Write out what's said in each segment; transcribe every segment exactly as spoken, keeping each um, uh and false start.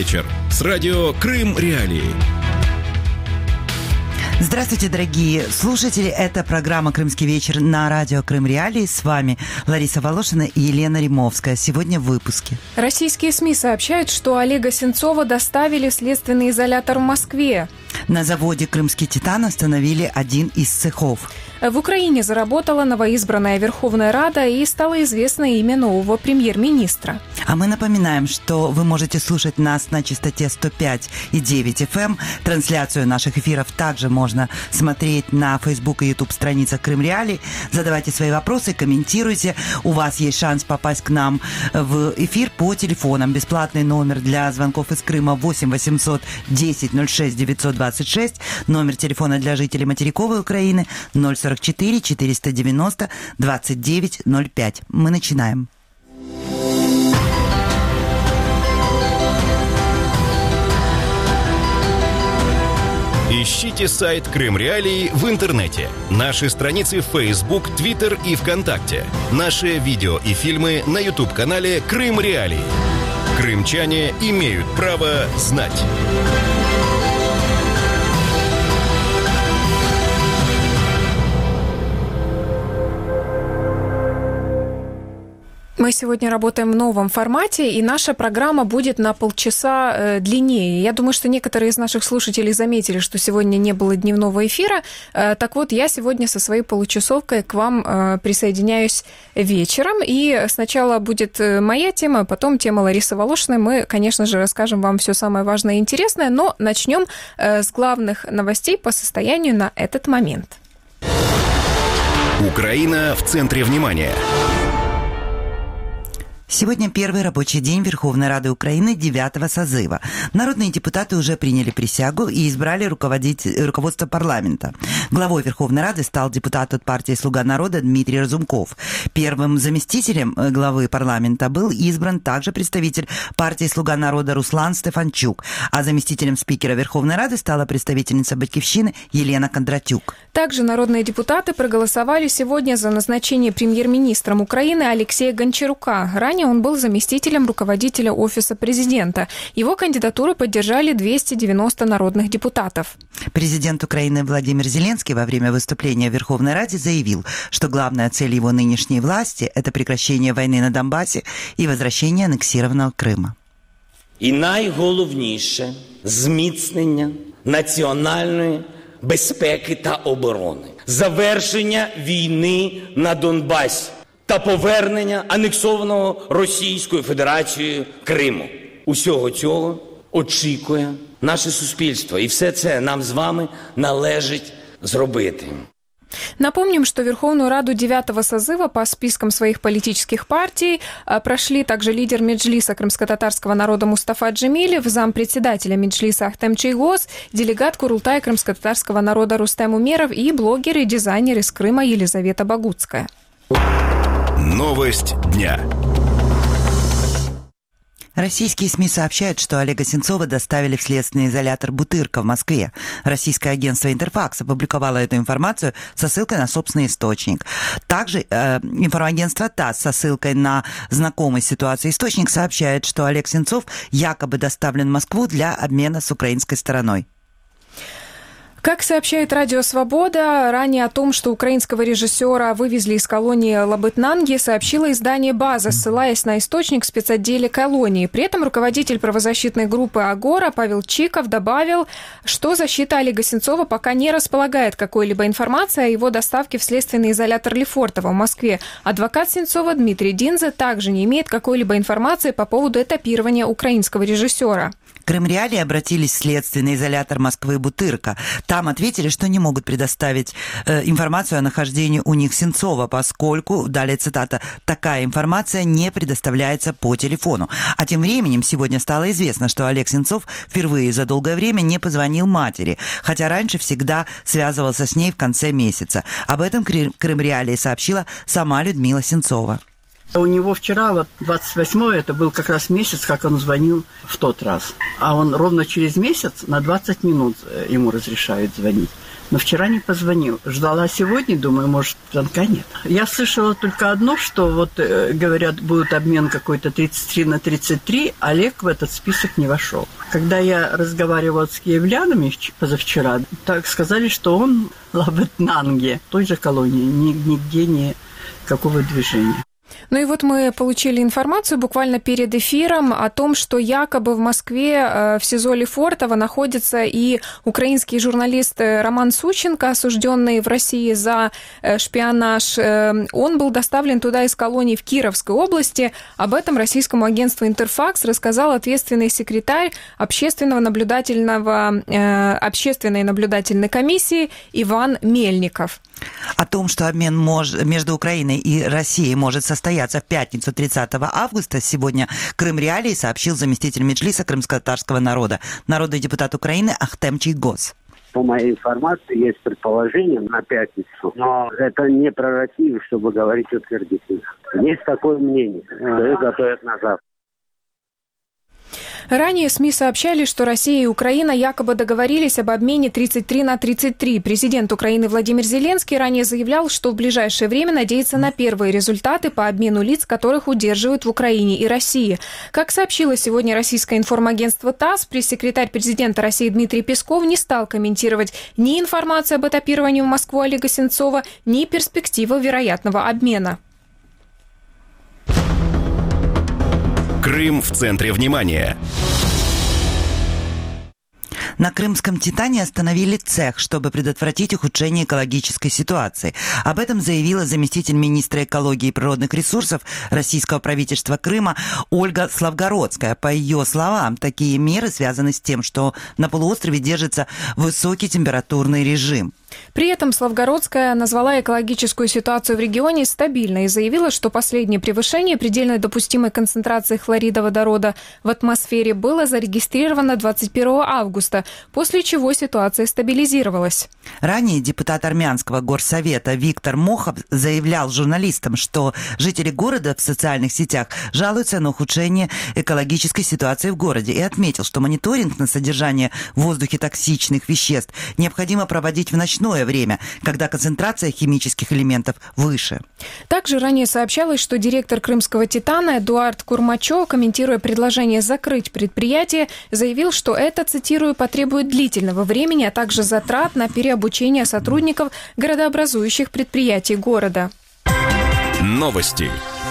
вечер» с радио «Крым Реалии». Здравствуйте, дорогие слушатели. Это программа «Крымский вечер» на радио «Крым Реалии». С вами Лариса Волошина и Елена Римовская. Сегодня в выпуске. Российские СМИ сообщают, что Олега Сенцова доставили в следственный изолятор в Москве. На заводе «Крымский Титан» остановили один из цехов. В Украине заработала новоизбранная Верховная Рада и стало известно имя нового премьер-министра. А мы напоминаем, что вы можете слушать нас на частоте сто пять и девять эф эм. Трансляцию наших эфиров также можно смотреть на Facebook и YouTube страницах Крым Реалии. Задавайте свои вопросы, комментируйте. У вас есть шанс попасть к нам в эфир по телефонам. Бесплатный номер для звонков из Крыма восемь восемьсот десять ноль шесть девятьсот двадцать шесть. Номер телефона для жителей материковой Украины ноль сорок четыре четыреста девяносто двадцать девять ноль пять. Мы начинаем. Ищите сайт Крым Реалии в интернете, наши страницы в Facebook, Twitter и ВКонтакте, наши видео и фильмы на YouTube-канале Крым Реалии. Крымчане имеют право знать. Мы сегодня работаем в новом формате, и наша программа будет на полчаса э, длиннее. Я думаю, что некоторые из наших слушателей заметили, что сегодня не было дневного эфира. Э, так вот, я сегодня со своей получасовкой к вам э, присоединяюсь вечером. И сначала будет моя тема, потом тема Ларисы Волошиной. Мы, конечно же, расскажем вам все самое важное и интересное, но начнем э, с главных новостей по состоянию на этот момент. Украина в центре внимания. Сегодня первый рабочий день Верховной Рады Украины девятого созыва. Народные депутаты уже приняли присягу и избрали руководство парламента. Главой Верховной Рады стал депутат от партии «Слуга народа» Дмитрий Разумков. Первым заместителем главы парламента был избран также представитель партии «Слуга народа» Руслан Стефанчук, а заместителем спикера Верховной Рады стала представительница «Батькивщины» Елена Кондратюк. Также народные депутаты проголосовали сегодня за назначение премьер-министром Украины Алексея Гончарука. Ранее он был заместителем руководителя Офиса президента. Его кандидатуру поддержали двести девяносто народных депутатов. Президент Украины Владимир Зеленский во время выступления в Верховной Раде заявил, что главная цель его нынешней власти – это прекращение войны на Донбассе и возвращение аннексированного Крыма. І найголовніше – зміцнення національної безпеки та оборони, завершення війни на Донбасі та повернення анексованого Російською Федерацією Криму. Усього цього очікує наше суспільство. І все це нам з вами належить зробити. Напомним, что Верховную Раду девятого созыва по спискам своих политических партий прошли также лидер Меджлиса крымско-татарского народа Мустафа Джемилев, зампредседателя Меджлиса Ахтем Чийгоз, делегат Курултая крымско-татарского народа Рустем Умеров и блогер и дизайнер из Крыма Елизавета Богутская. Новость дня. Российские СМИ сообщают, что Олега Сенцова доставили в следственный изолятор «Бутырка» в Москве. Российское агентство «Интерфакс» опубликовало эту информацию со ссылкой на собственный источник. Также э, информагентство ТАСС со ссылкой на знакомый с ситуацией источник сообщает, что Олег Сенцов якобы доставлен в Москву для обмена с украинской стороной. Как сообщает Радио Свобода, ранее о том, что украинского режиссера вывезли из колонии Лабытнанги, сообщило издание «База», ссылаясь на источник в спецотделе колонии. При этом руководитель правозащитной группы «Агора» Павел Чиков добавил, что защита Олега Сенцова пока не располагает какой-либо информацией о его доставке в следственный изолятор Лефортово в Москве. Адвокат Сенцова Дмитрий Динзе также не имеет какой-либо информации по поводу этапирования украинского режиссера. Крым Реалии обратились в следственный изолятор Москвы «Бутырка». Там ответили, что не могут предоставить э, информацию о нахождении у них Сенцова, поскольку, далее цитата, такая информация не предоставляется по телефону. А тем временем сегодня стало известно, что Олег Сенцов впервые за долгое время не позвонил матери, хотя раньше всегда связывался с ней в конце месяца. Об этом Крым Реалии сообщила сама Людмила Сенцова. У него вчера, вот двадцать восьмого, это был как раз месяц, как он звонил в тот раз. А он ровно через месяц на двадцать минут ему разрешают звонить. Но вчера не позвонил. Ждала сегодня, думаю, может, звонка нет. Я слышала только одно, что вот, э, говорят, будет обмен какой-то тридцать три на тридцать три, Олег в этот список не вошел. Когда я разговаривала с киевлянами позавчера, так сказали, что он Лабытнанги, той же колонии, нигде не какого движения. Ну и вот мы получили информацию буквально перед эфиром о том, что якобы в Москве в СИЗО Лефортово находится и украинский журналист Роман Сученко, осужденный в России за шпионаж. Он был доставлен туда из колонии в Кировской области. Об этом российскому агентству «Интерфакс» рассказал ответственный секретарь общественного наблюдательного, общественной наблюдательной комиссии Иван Мельников. О том, что обмен мож... между Украиной и Россией может состояться в пятницу тридцатого августа, сегодня Крым Реалии сообщил заместитель Меджлиса крымско-татарского народа, народный депутат Украины Ахтем Чийгоз. По моей информации, есть предположение на пятницу, но это не про Россию, чтобы говорить утвердительно. Есть такое мнение, что их готовят на завтра. Ранее СМИ сообщали, что Россия и Украина якобы договорились об обмене тридцать три на тридцать три. Президент Украины Владимир Зеленский ранее заявлял, что в ближайшее время надеется на первые результаты по обмену лиц, которых удерживают в Украине и России. Как сообщило сегодня российское информагентство ТАСС, пресс-секретарь президента России Дмитрий Песков не стал комментировать ни информацию об этапировании в Москву Олега Сенцова, ни перспективы вероятного обмена. Крым в центре внимания. На крымском «Титане» остановили цех, чтобы предотвратить ухудшение экологической ситуации. Об этом заявила заместитель министра экологии и природных ресурсов российского правительства Крыма Ольга Славгородская. По ее словам, такие меры связаны с тем, что на полуострове держится высокий температурный режим. При этом Славгородская назвала экологическую ситуацию в регионе стабильной и заявила, что последнее превышение предельно допустимой концентрации хлорида водорода в атмосфере было зарегистрировано двадцать первого августа, после чего ситуация стабилизировалась. Ранее депутат армянского горсовета Виктор Мохов заявлял журналистам, что жители города в социальных сетях жалуются на ухудшение экологической ситуации в городе, и отметил, что мониторинг на содержание в воздухе токсичных веществ необходимо проводить в ночное время, когда концентрация химических элементов выше. Также ранее сообщалось, что директор крымского «Титана» Эдуард Курмачо, комментируя предложение закрыть предприятие, заявил, что это, цитирую, потребует длительного времени, а также затрат на переобучение сотрудников городообразующих предприятий города. Новости.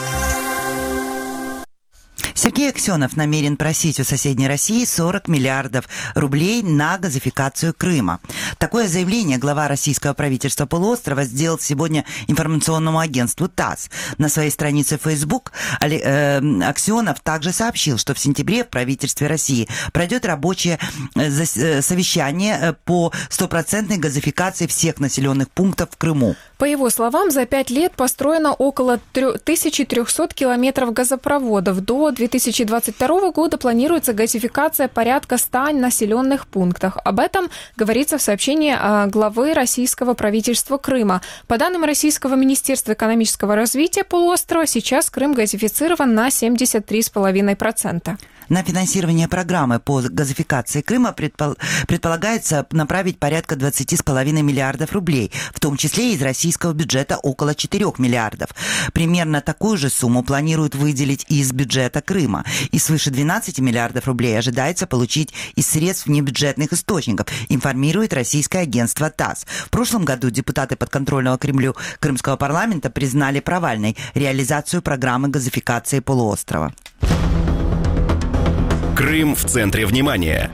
Сергей Аксенов намерен просить у соседней России сорок миллиардов рублей на газификацию Крыма. Такое заявление глава российского правительства полуострова сделал сегодня информационному агентству ТАСС. На своей странице в Facebook Аксенов также сообщил, что в сентябре в правительстве России пройдет рабочее совещание по стопроцентной газификации всех населенных пунктов в Крыму. По его словам, за пять лет построено около тысяча триста километров газопроводов. До две тысячи двадцать второго года планируется газификация порядка ста населенных пунктов. Об этом говорится в сообщении главы российского правительства Крыма. По данным Российского министерства экономического развития полуострова, сейчас Крым газифицирован на семьдесят три целых пять десятых процента. На финансирование программы по газификации Крыма предпол... предполагается направить порядка двадцать с половиной миллиардов рублей, в том числе из российского бюджета около четырёх миллиардов. Примерно такую же сумму планируют выделить из бюджета Крыма. И свыше двенадцати миллиардов рублей ожидается получить из средств внебюджетных источников, информирует российское агентство ТАСС. В прошлом году депутаты подконтрольного Кремлю Крымского парламента признали провальной реализацию программы газификации полуострова. Крым в центре внимания.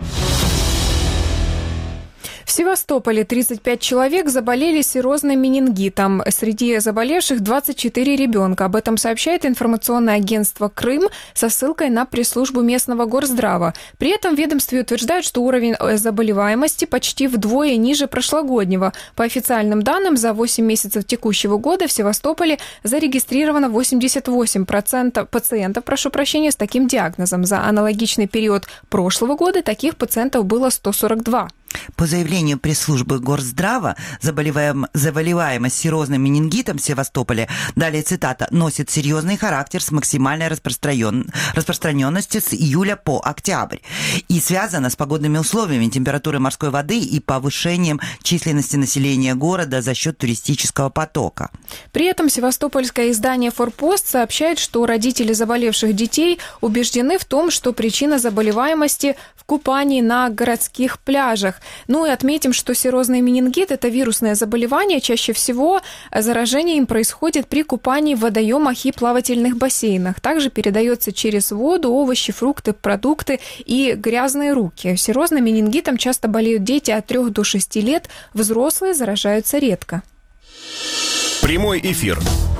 В Севастополе тридцать пять человек заболели серозным менингитом. Среди заболевших двадцать четыре ребенка. Об этом сообщает информационное агентство «Крым» со ссылкой на пресс-службу местного горздрава. При этом в ведомстве утверждают, что уровень заболеваемости почти вдвое ниже прошлогоднего. По официальным данным, за восемь месяцев текущего года в Севастополе зарегистрировано восемьдесят восемь процентов пациентов, прошу прощения, с таким диагнозом. За аналогичный период прошлого года таких пациентов было сто сорок два. По заявлению пресс-службы Горздрава, заболеваем, заболеваемость серозным менингитом в Севастополе, далее цитата, носит серьезный характер с максимальной распространен... распространенностью с июля по октябрь и связана с погодными условиями, температурой морской воды и повышением численности населения города за счет туристического потока. При этом севастопольское издание «Форпост» сообщает, что родители заболевших детей убеждены в том, что причина заболеваемости в купании на городских пляжах. Ну и отметим, что серозный менингит – это вирусное заболевание. Чаще всего заражение им происходит при купании в водоемах и плавательных бассейнах. Также передается через воду, овощи, фрукты, продукты и грязные руки. Серозным менингитом часто болеют дети от трёх до шести лет, взрослые заражаются редко. Прямой эфир.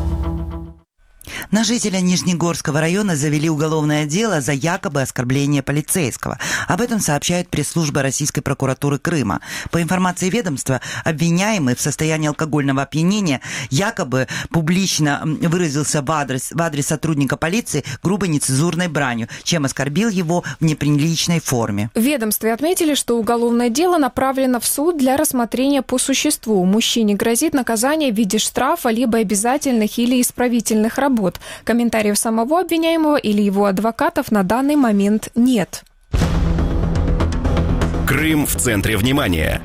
На жителя Нижнегорского района завели уголовное дело за якобы оскорбление полицейского. Об этом сообщает пресс-служба Российской прокуратуры Крыма. По информации ведомства, обвиняемый в состоянии алкогольного опьянения якобы публично выразился в адрес, в адрес сотрудника полиции грубой нецензурной бранью, чем оскорбил его в неприличной форме. В ведомстве отметили, что уголовное дело направлено в суд для рассмотрения по существу. Мужчине грозит наказание в виде штрафа либо обязательных или исправительных работ. Комментариев самого обвиняемого или его адвокатов на данный момент нет. Крым в центре внимания.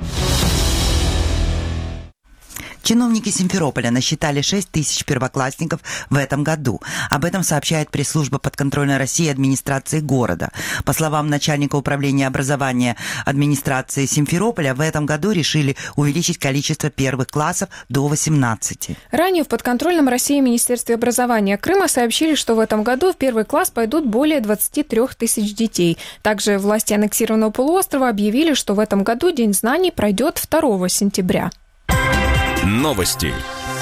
Чиновники Симферополя насчитали шесть тысяч первоклассников в этом году. Об этом сообщает пресс-служба подконтрольной России администрации города. По словам начальника управления образования администрации Симферополя, в этом году решили увеличить количество первых классов до восемнадцати. Ранее в подконтрольном России Министерстве образования Крыма сообщили, что в этом году в первый класс пойдут более двадцати трёх тысяч детей. Также власти аннексированного полуострова объявили, что в этом году День знаний пройдет второго сентября. Новости.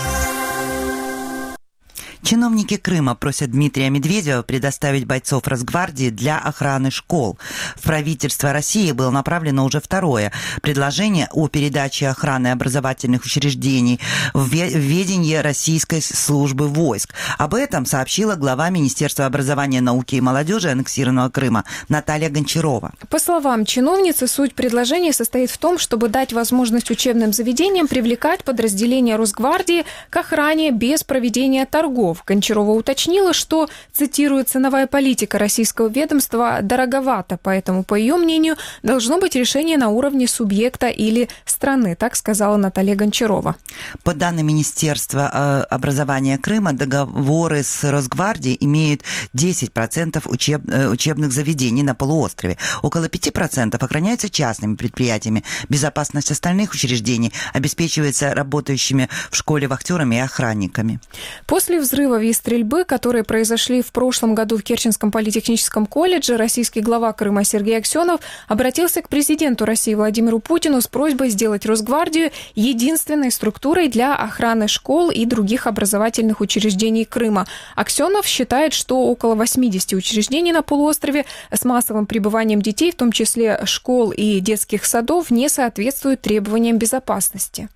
Чиновники Крыма просят Дмитрия Медведева предоставить бойцов Росгвардии для охраны школ. В правительство России было направлено уже второе предложение о передаче охраны образовательных учреждений в ведение Российской службы войск. Об этом сообщила глава Министерства образования, науки и молодежи аннексированного Крыма Наталья Гончарова. По словам чиновницы, суть предложения состоит в том, чтобы дать возможность учебным заведениям привлекать подразделения Росгвардии к охране без проведения торгов. Гончарова уточнила, что, цитирую, ценовая политика российского ведомства дороговата, поэтому, по ее мнению, должно быть решение на уровне субъекта или страны, так сказала Наталья Гончарова. По данным Министерства образования Крыма, договоры с Росгвардией имеют десять процентов учеб... учебных заведений на полуострове. Около пяти процентов охраняются частными предприятиями. Безопасность остальных учреждений обеспечивается работающими в школе вахтерами и охранниками. После взрыва и стрельбы, которые произошли в прошлом году в Керченском политехническом колледже, российский глава Крыма Сергей Аксенов обратился к президенту России Владимиру Путину с просьбой сделать Росгвардию единственной структурой для охраны школ и других образовательных учреждений Крыма. Аксенов считает, что около восьмидесяти учреждений на полуострове с массовым пребыванием детей, в том числе школ и детских садов, не соответствуют требованиям безопасности.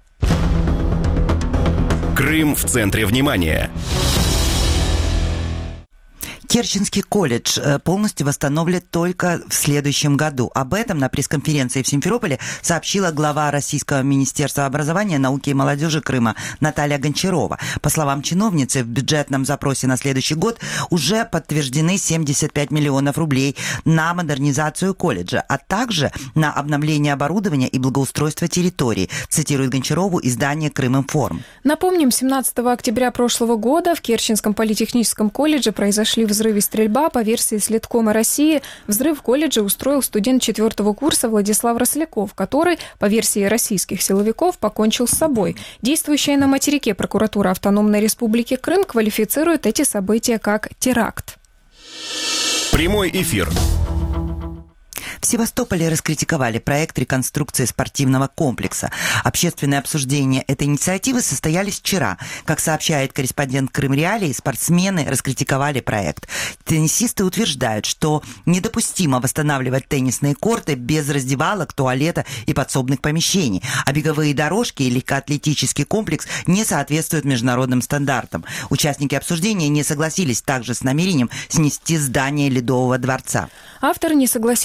Крым в центре внимания. Керченский колледж полностью восстановят только в следующем году. Об этом на пресс-конференции в Симферополе сообщила глава Российского Министерства образования, науки и молодежи Крыма Наталья Гончарова. По словам чиновницы, в бюджетном запросе на следующий год уже подтверждены семьдесят пять миллионов рублей на модернизацию колледжа, а также на обновление оборудования и благоустройство территории, цитирует Гончарову издание «Крыминформ». Напомним, семнадцатого октября прошлого года в Керченском политехническом колледже произошли взрывы и стрельба. По версии Следкома России, взрыв в колледже устроил студент четвертого курса Владислав Росляков, который, по версии российских силовиков, покончил с собой. Действующая на материке прокуратура Автономной Республики Крым квалифицирует эти события как теракт. Прямой эфир. В Севастополе раскритиковали проект реконструкции спортивного комплекса. Общественные обсуждения этой инициативы состоялись вчера. Как сообщает корреспондент Крым Реалии, спортсмены раскритиковали проект. Теннисисты утверждают, что недопустимо восстанавливать теннисные корты без раздевалок, туалета и подсобных помещений, а беговые дорожки и легкоатлетический комплекс не соответствуют международным стандартам. Участники обсуждения не согласились также с намерением снести здание Ледового дворца. Авторы не согласились со спортсменами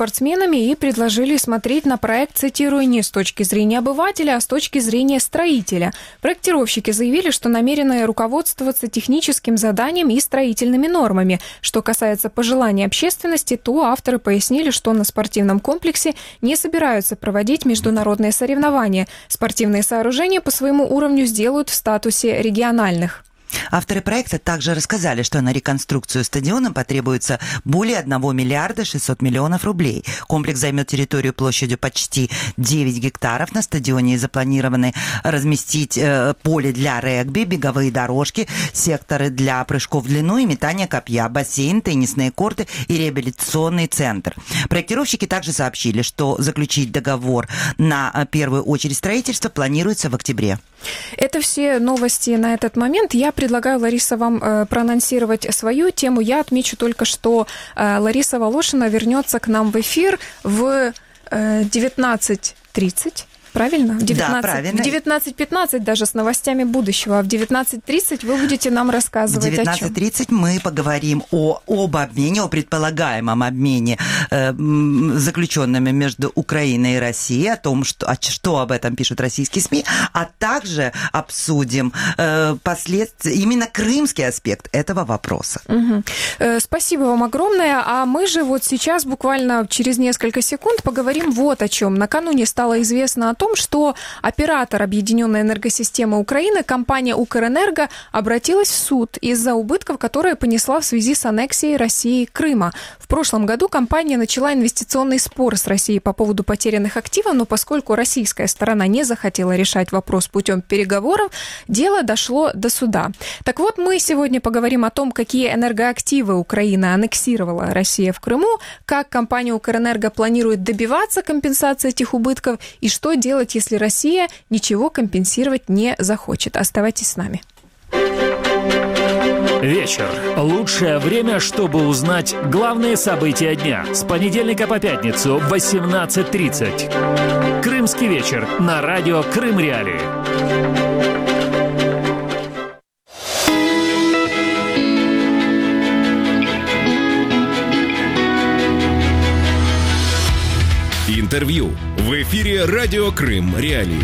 спортсменами и предложили смотреть на проект, цитирую, не с точки зрения обывателя, а с точки зрения строителя. Проектировщики заявили, что намерены руководствоваться техническим заданием и строительными нормами. Что касается пожеланий общественности, то авторы пояснили, что на спортивном комплексе не собираются проводить международные соревнования. Спортивные сооружения по своему уровню сделают в статусе региональных. Авторы проекта также рассказали, что на реконструкцию стадиона потребуется более одного миллиарда шестьсот миллионов рублей. Комплекс займет территорию площадью почти девять гектаров. На стадионе запланированы разместить э, поле для регби, беговые дорожки, секторы для прыжков в длину и метания копья, бассейн, теннисные корты и реабилитационный центр. Проектировщики также сообщили, что заключить договор на первую очередь строительства планируется в октябре. Это все новости на этот момент. Я предлагаю, Лариса, вам э, проанонсировать свою тему. Я отмечу только, что э, Лариса Волошина вернется к нам в эфир в э, девятнадцать тридцать. Правильно? В девятнадцать, да, правильно. В девятнадцать пятнадцать даже с новостями будущего. А в девятнадцать тридцать вы будете нам рассказывать о чем? В девятнадцать тридцать мы поговорим о, об обмене, о предполагаемом обмене, э, заключенными между Украиной и Россией, о том, что, что об этом пишут российские СМИ, а также обсудим э, последствия, именно крымский аспект этого вопроса. Угу. Э, спасибо вам огромное. А мы же вот сейчас буквально через несколько секунд поговорим вот о чем. Накануне стало известно о том, что оператор Объединенной энергосистемы Украины, компания «Укрэнерго», обратилась в суд из-за убытков, которые понесла в связи с аннексией России Крыма. В прошлом году компания начала инвестиционный спор с Россией по поводу потерянных активов, но поскольку российская сторона не захотела решать вопрос путем переговоров, дело дошло до суда. Так вот, мы сегодня поговорим о том, какие энергоактивы Украина аннексировала Россия в Крыму, как компания «Укрэнерго» планирует добиваться компенсации этих убытков и что делать делать, если Россия ничего компенсировать не захочет. Оставайтесь с нами. Вечер. Лучшее время, чтобы узнать главные события дня. С понедельника по пятницу в восемнадцать тридцать. Крымский вечер на радио Крым Реалии. Интервью в эфире радио Крым Реалии.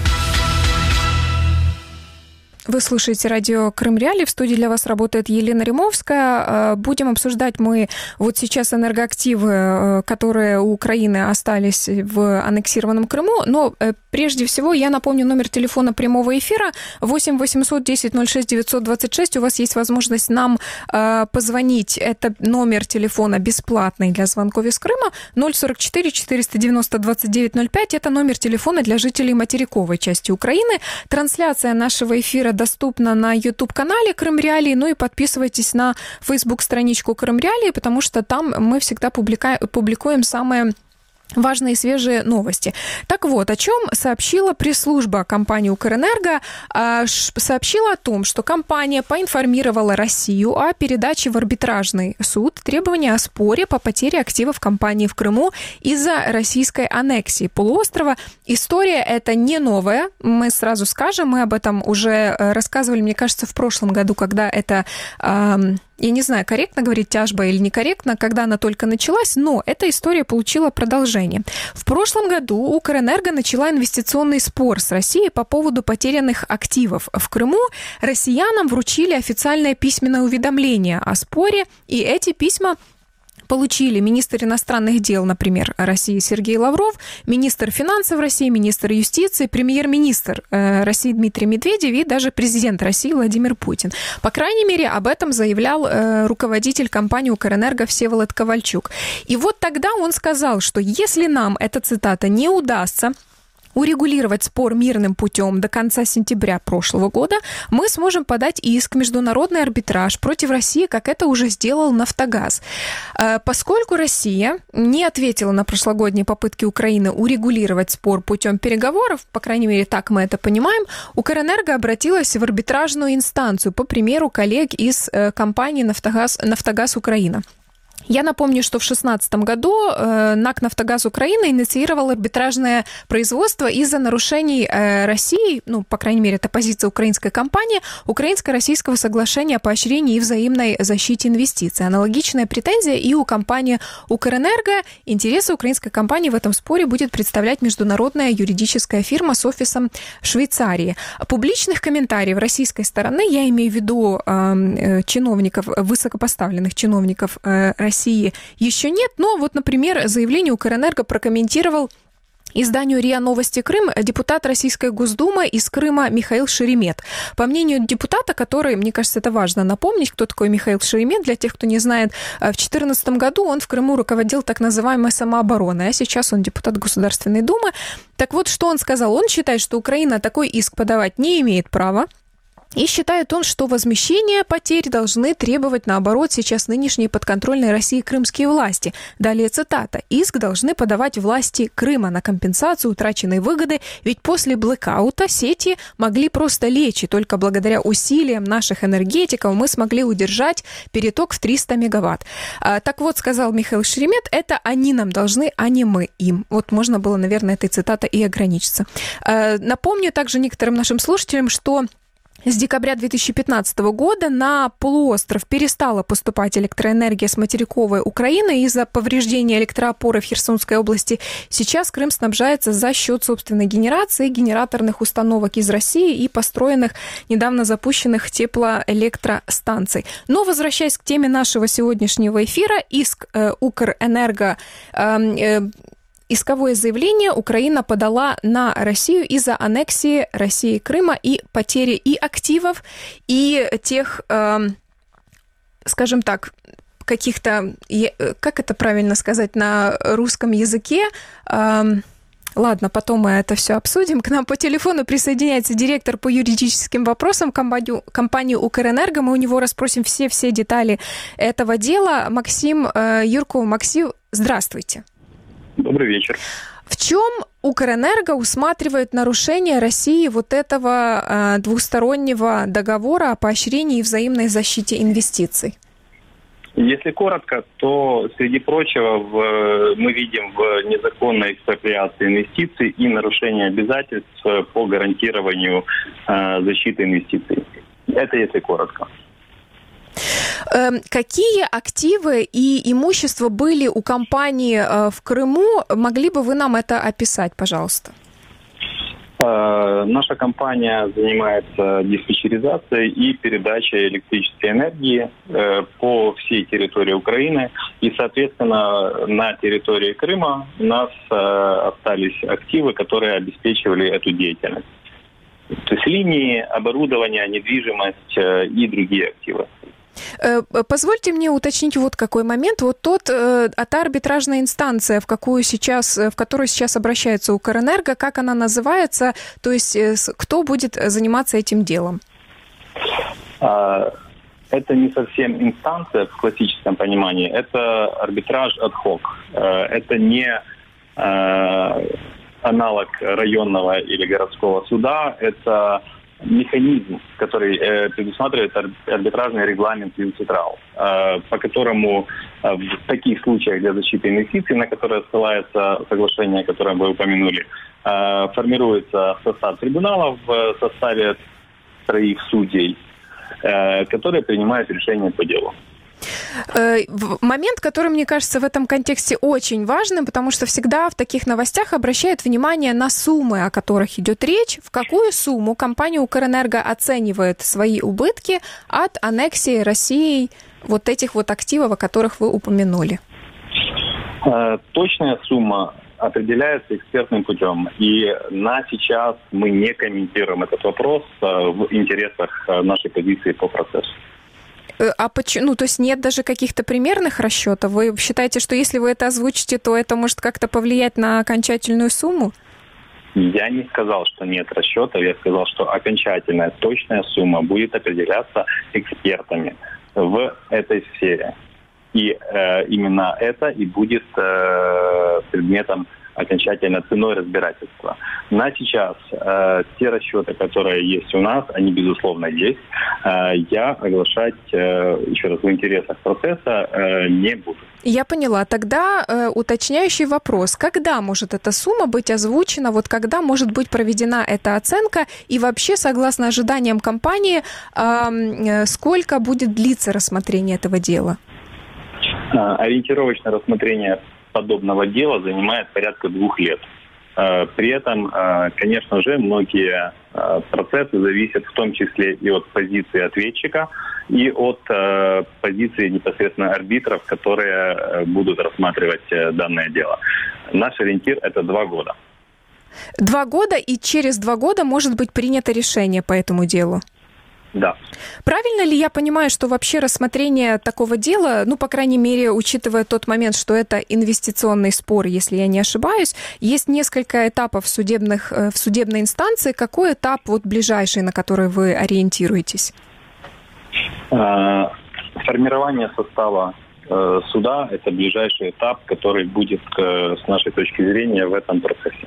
Вы слушаете радио Крым Реалии. В студии для вас работает Елена Римовская. Будем обсуждать мы вот сейчас энергоактивы, которые у Украины остались в аннексированном Крыму. Но прежде всего я напомню номер телефона прямого эфира восемь восемьсот десять ноль шесть девятьсот двадцать шесть. У вас есть возможность нам позвонить. Это номер телефона бесплатный для звонков из Крыма. ноль сорок четыре четыреста девяносто двадцать девять ноль пять. Это номер телефона для жителей материковой части Украины. Трансляция нашего эфира доступна на YouTube-канале Крым Реалии, ну и подписывайтесь на Facebook-страничку Крым Реалии, потому что там мы всегда публика... публикуем самые важные и свежие новости. Так вот, о чем сообщила пресс-служба компании «Укрэнерго». Сообщила о том, что компания поинформировала Россию о передаче в арбитражный суд требования о споре по потере активов компании в Крыму из-за российской аннексии полуострова. История эта не новая, мы сразу скажем, мы об этом уже рассказывали, мне кажется, в прошлом году, когда это... Я не знаю, корректно говорить тяжба или некорректно, когда она только началась, но эта история получила продолжение. В прошлом году «Укрэнерго» начала инвестиционный спор с Россией по поводу потерянных активов в Крыму. Россиянам вручили официальное письменное уведомление о споре, и эти письма получили министр иностранных дел, например, России Сергей Лавров, министр финансов России, министр юстиции, премьер-министр России Дмитрий Медведев и даже президент России Владимир Путин. По крайней мере, об этом заявлял руководитель компании «Укрэнерго» Всеволод Ковальчук. И вот тогда он сказал, что если нам, эта цитата, не удастся урегулировать спор мирным путем до конца сентября прошлого года, мы сможем подать иск в международный арбитраж против России, как это уже сделал «Нафтогаз». Поскольку Россия не ответила на прошлогодние попытки Украины урегулировать спор путем переговоров, по крайней мере, так мы это понимаем, «Укрэнерго» обратилась в арбитражную инстанцию, по примеру коллег из компании «Нафтогаз», «Нафтогаз Украина». Я напомню, что в две тысячи шестнадцатом году НАК «Нафтогаз Украины» инициировал арбитражное производство из-за нарушений России, ну, по крайней мере, это позиция украинской компании, украинско-российского соглашения о поощрении и взаимной защите инвестиций. Аналогичная претензия и у компании «Укрэнерго». Интересы украинской компании в этом споре будет представлять международная юридическая фирма с офисом в Швейцарии. Публичных комментариев российской стороны, я имею в виду э, чиновников, высокопоставленных чиновников э, России, еще нет, но вот, например, заявление «Укрэнерго» прокомментировал изданию РИА Новости Крым депутат Российской Госдумы из Крыма Михаил Шеремет. По мнению депутата, который, мне кажется, это важно напомнить, кто такой Михаил Шеремет, для тех, кто не знает, в две тысячи четырнадцатом году он в Крыму руководил так называемой самообороной, а сейчас он депутат Государственной Думы. Так вот, что он сказал? Он считает, что Украина такой иск подавать не имеет права. И считает он, что возмещение потерь должны требовать, наоборот, сейчас нынешние подконтрольные России крымские власти. Далее цитата. «Иск должны подавать власти Крыма на компенсацию утраченной выгоды, ведь после блэкаута сети могли просто лечь, и только благодаря усилиям наших энергетиков мы смогли удержать переток в триста мегаватт». А, так вот, сказал Михаил Шеремет, это они нам должны, а не мы им. Вот можно было, наверное, этой цитатой и ограничиться. А, напомню также некоторым нашим слушателям, что с декабря две тысячи пятнадцатого года на полуостров перестала поступать электроэнергия с материковой Украины из-за повреждения электроопоры в Херсонской области. Сейчас Крым снабжается за счет собственной генерации, генераторных установок из России и построенных, недавно запущенных теплоэлектростанций. Но, возвращаясь к теме нашего сегодняшнего эфира, иск э, Укрэнерго э, э, Исковое заявление Украина подала на Россию из-за аннексии России Крыма и потери и активов, и тех, э, скажем так, каких-то, как это правильно сказать на русском языке, э, ладно, потом мы это все обсудим. К нам по телефону присоединяется директор по юридическим вопросам компании, компании «Укрэнерго». Мы у него расспросим все-все детали этого дела. Максим э, Юрков. Максим, здравствуйте. Добрый вечер. В чем Укрэнерго усматривает нарушение России вот этого э, двустороннего договора о поощрении и взаимной защите инвестиций? Если коротко, то, среди прочего, в, мы видим в незаконной экспроприации инвестиций и нарушении обязательств по гарантированию э, защиты инвестиций. Это если коротко. Какие активы и имущество были у компании в Крыму? Могли бы вы нам это описать, пожалуйста? Наша компания занимается диспетчеризацией и передачей электрической энергии по всей территории Украины. И, соответственно, на территории Крыма у нас остались активы, которые обеспечивали эту деятельность. То есть линии, оборудование, недвижимость и другие активы. Позвольте мне уточнить вот какой момент. Вот тот, э, та арбитражная инстанция, в какую сейчас, в которую сейчас обращается Укрэнерго, как она называется, то есть э, кто будет заниматься этим делом? Это не совсем инстанция в классическом понимании, это арбитраж ad-hoc. Это не аналог районного или городского суда, это механизм, который э, предусматривает арбитражный регламент Винцентрал, э, по которому э, в таких случаях для защиты инвестиций, на которые ссылается соглашение, которое вы упомянули, э, формируется состав трибунала в составе троих судей, э, которые принимают решение по делу. Момент, который, мне кажется, в этом контексте очень важным, потому что всегда в таких новостях обращают внимание на суммы, о которых идет речь. В какую сумму компания Укрэнерго оценивает свои убытки от аннексии Россией вот этих вот активов, о которых вы упомянули? Точная сумма определяется экспертным путем. И на сейчас мы не комментируем этот вопрос в интересах нашей позиции по процессу. А почему? Ну, то есть нет даже каких-то примерных расчетов? Вы считаете, что если вы это озвучите, то это может как-то повлиять на окончательную сумму? Я не сказал, что нет расчетов. Я сказал, что окончательная точная сумма будет определяться экспертами в этой сфере. И э, именно это и будет э, предметом окончательно ценой разбирательства. На сейчас э, те расчеты, которые есть у нас, они, безусловно, есть. Э, я оглашать, э, еще раз, в интересах процесса э, не буду. Я поняла. Тогда э, уточняющий вопрос. Когда может эта сумма быть озвучена? Вот когда может быть проведена эта оценка? И вообще, согласно ожиданиям компании, э, сколько будет длиться рассмотрение этого дела? Э, ориентировочное рассмотрение подобного дела занимает порядка двух лет. Э, при этом, э, конечно же, многие э, процессы зависят в том числе и от позиции ответчика, и от э, позиции непосредственно арбитров, которые э, будут рассматривать э, данное дело. Наш ориентир – это два года. Два года, и через два года может быть принято решение по этому делу? Да. Правильно ли я понимаю, что вообще рассмотрение такого дела, ну, по крайней мере, учитывая тот момент, что это инвестиционный спор, если я не ошибаюсь, есть несколько этапов судебных, в судебной инстанции. Какой этап вот ближайший, на который вы ориентируетесь? Формирование состава суда – это ближайший этап, который будет, с нашей точки зрения, в этом процессе.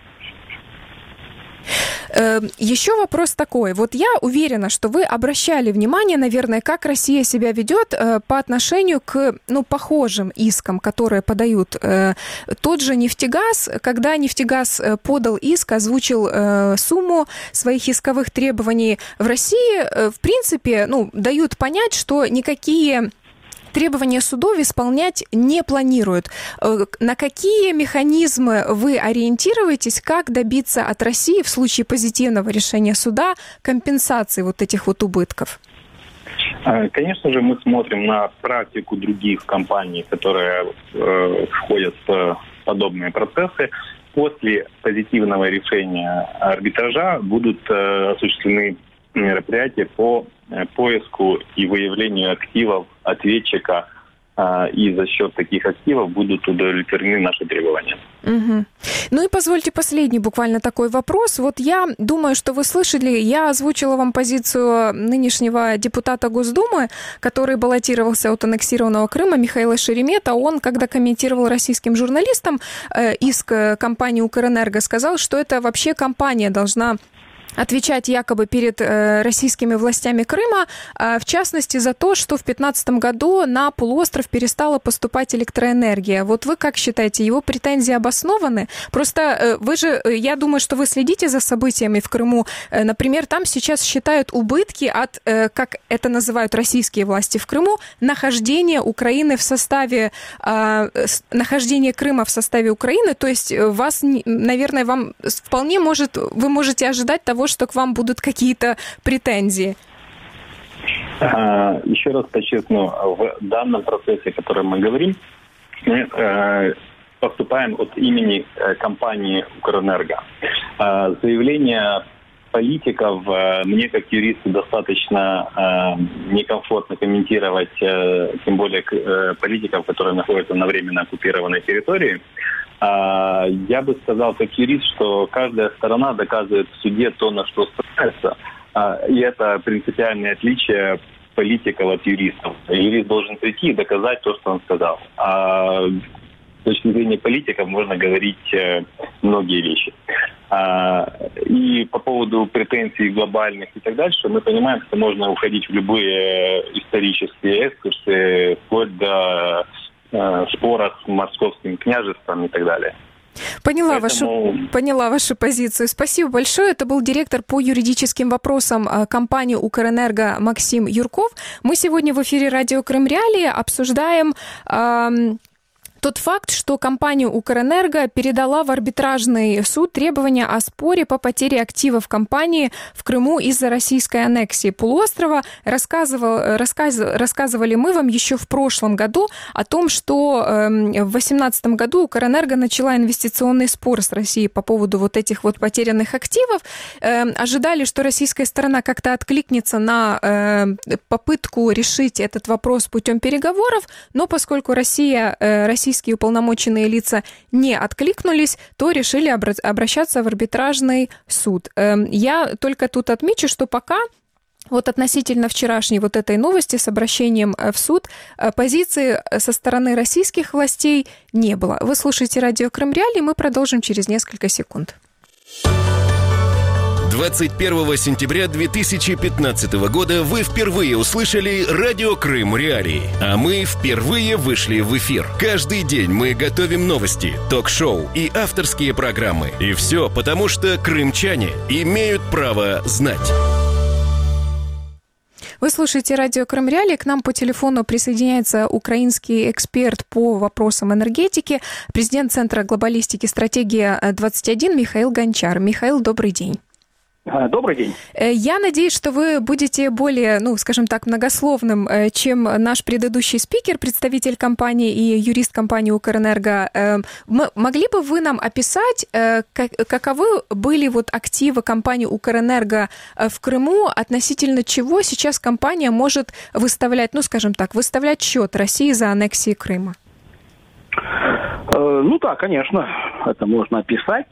Еще вопрос такой. Вот я уверена, что вы обращали внимание, наверное, как Россия себя ведет по отношению к, ну, похожим искам, которые подают. Тот же «Нефтегаз», когда «Нефтегаз» подал иск, озвучил сумму своих исковых требований, в России, в принципе, ну, дают понять, что никакие требования судов исполнять не планируют. На какие механизмы вы ориентируетесь, как добиться от России в случае позитивного решения суда компенсации вот этих вот убытков? Конечно же, мы смотрим на практику других компаний, которые э, входят в подобные процессы. После позитивного решения арбитража будут э, осуществлены мероприятия по поиску и выявлению активов ответчика, и за счет таких активов будут удовлетворены наши требования. Угу. Ну и позвольте последний буквально такой вопрос. Вот я думаю, что вы слышали, я озвучила вам позицию нынешнего депутата Госдумы, который баллотировался от аннексированного Крыма, Михаила Шеремета. Он, когда комментировал российским журналистам иск компании «Укрэнерго», сказал, что это вообще компания должна отвечать якобы перед э, российскими властями Крыма, э, в частности за то, что в две тысячи пятнадцатом году на полуостров перестала поступать электроэнергия. Вот вы как считаете, его претензии обоснованы? Просто э, вы же, я думаю, что вы следите за событиями в Крыму. Э, например, там сейчас считают убытки от, э, как это называют российские власти в Крыму, нахождения Украины в составе, э, нахождения Крыма в составе Украины. То есть вас, наверное, вам вполне может, вы можете ожидать того, что к вам будут какие-то претензии? Еще раз подчеркну, в данном процессе, о котором мы говорим, мы поступаем от имени компании «Укрэнерго». Заявление политиков мне, как юристу, достаточно некомфортно комментировать, тем более политиков, которые находятся на временно оккупированной территории. Я бы сказал, как юрист, что каждая сторона доказывает в суде то, на что старается. И это принципиальное отличие политиков от юристов. Юрист должен прийти и доказать то, что он сказал. А с точки зрения политиков можно говорить многие вещи. И по поводу претензий глобальных и так дальше, мы понимаем, что можно уходить в любые исторические экскурсы, вплоть до спора с Московским княжеством и так далее. Поняла, Поэтому... вашу, поняла вашу позицию. Спасибо большое. Это был директор по юридическим вопросам компании «Укрэнерго» Максим Юрков. Мы сегодня в эфире радио «Крым Реалии» обсуждаем... Эм... Тот факт, что компания «Укрэнерго» передала в арбитражный суд требования о споре по потере активов компании в Крыму из-за российской аннексии полуострова. Рассказывал, рассказ, рассказывали мы вам еще в прошлом году о том, что э, в две тысячи восемнадцатом году «Укрэнерго» начала инвестиционный спор с Россией по поводу вот этих вот потерянных активов. Э, ожидали, что российская сторона как-то откликнется на э, попытку решить этот вопрос путем переговоров, но поскольку Россия, э, Россия российские уполномоченные лица не откликнулись, то решили обращаться в арбитражный суд. Я только тут отмечу, что пока Вот относительно вчерашней вот этой новости с обращением в суд, позиции со стороны российских властей не было. Вы слушаете радио Крым Реалии, мы продолжим через несколько секунд. двадцать первого сентября две тысячи пятнадцатого года вы впервые услышали радио Крым Реалии, а мы впервые вышли в эфир. Каждый день мы готовим новости, ток-шоу и авторские программы. И все потому, что крымчане имеют право знать. Вы слушаете радио Крым Реалии. К нам по телефону присоединяется украинский эксперт по вопросам энергетики, президент Центра глобалистики «Стратегия двадцать один» Михаил Гончар. Михаил, добрый день. Добрый день. Я надеюсь, что вы будете более, ну, скажем так, многословным, чем наш предыдущий спикер, представитель компании и юрист компании «Укрэнерго». Могли бы вы нам описать, каковы были вот активы компании «Укрэнерго» в Крыму, относительно чего сейчас компания может выставлять, ну, скажем так, выставлять счет России за аннексию Крыма? Ну да, конечно, это можно описать.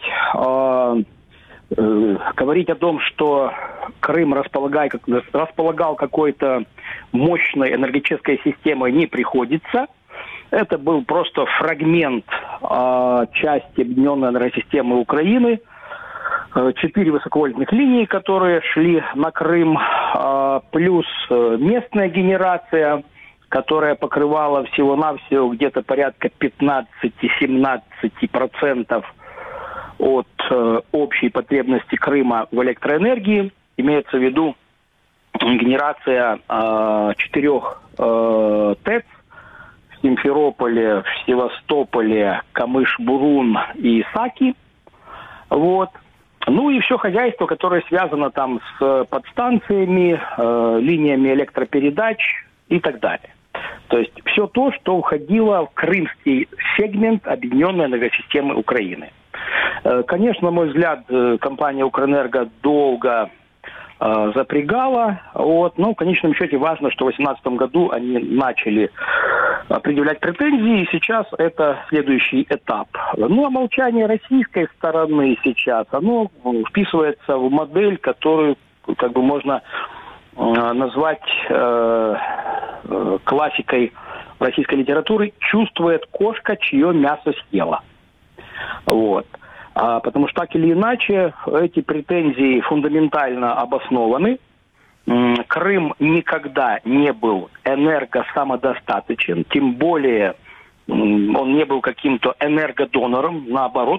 Говорить о том, что Крым располагал какой-то мощной энергетической системой, не приходится. Это был просто фрагмент э, части объединенной энергосистемы Украины. Э, четыре высоковольтных линии, которые шли на Крым, э, плюс местная генерация, которая покрывала всего-навсего где-то порядка пятнадцать-семнадцать процентов от э, общей потребности Крыма в электроэнергии. Имеется в виду генерация э, четырех э, ТЭЦ в Симферополе, в Севастополе, Камыш-Бурун и Саки. Вот. Ну и все хозяйство, которое связано там с подстанциями, э, линиями электропередач и так далее. То есть все то, что входило в крымский сегмент объединенной энергосистемы Украины. Конечно, на мой взгляд, компания «Укрэнерго» долго э, запрягала. Вот. Но в конечном счете важно, что в две тысячи восемнадцатом году они начали предъявлять претензии, и сейчас это следующий этап. Ну, а молчание российской стороны сейчас, оно вписывается в модель, которую как бы можно э, назвать э, э, классикой российской литературы «чувствует кошка, чье мясо съела». Вот. А, потому что так или иначе эти претензии фундаментально обоснованы. Крым никогда не был энергосамодостаточен, тем более он не был каким-то энергодонором, наоборот,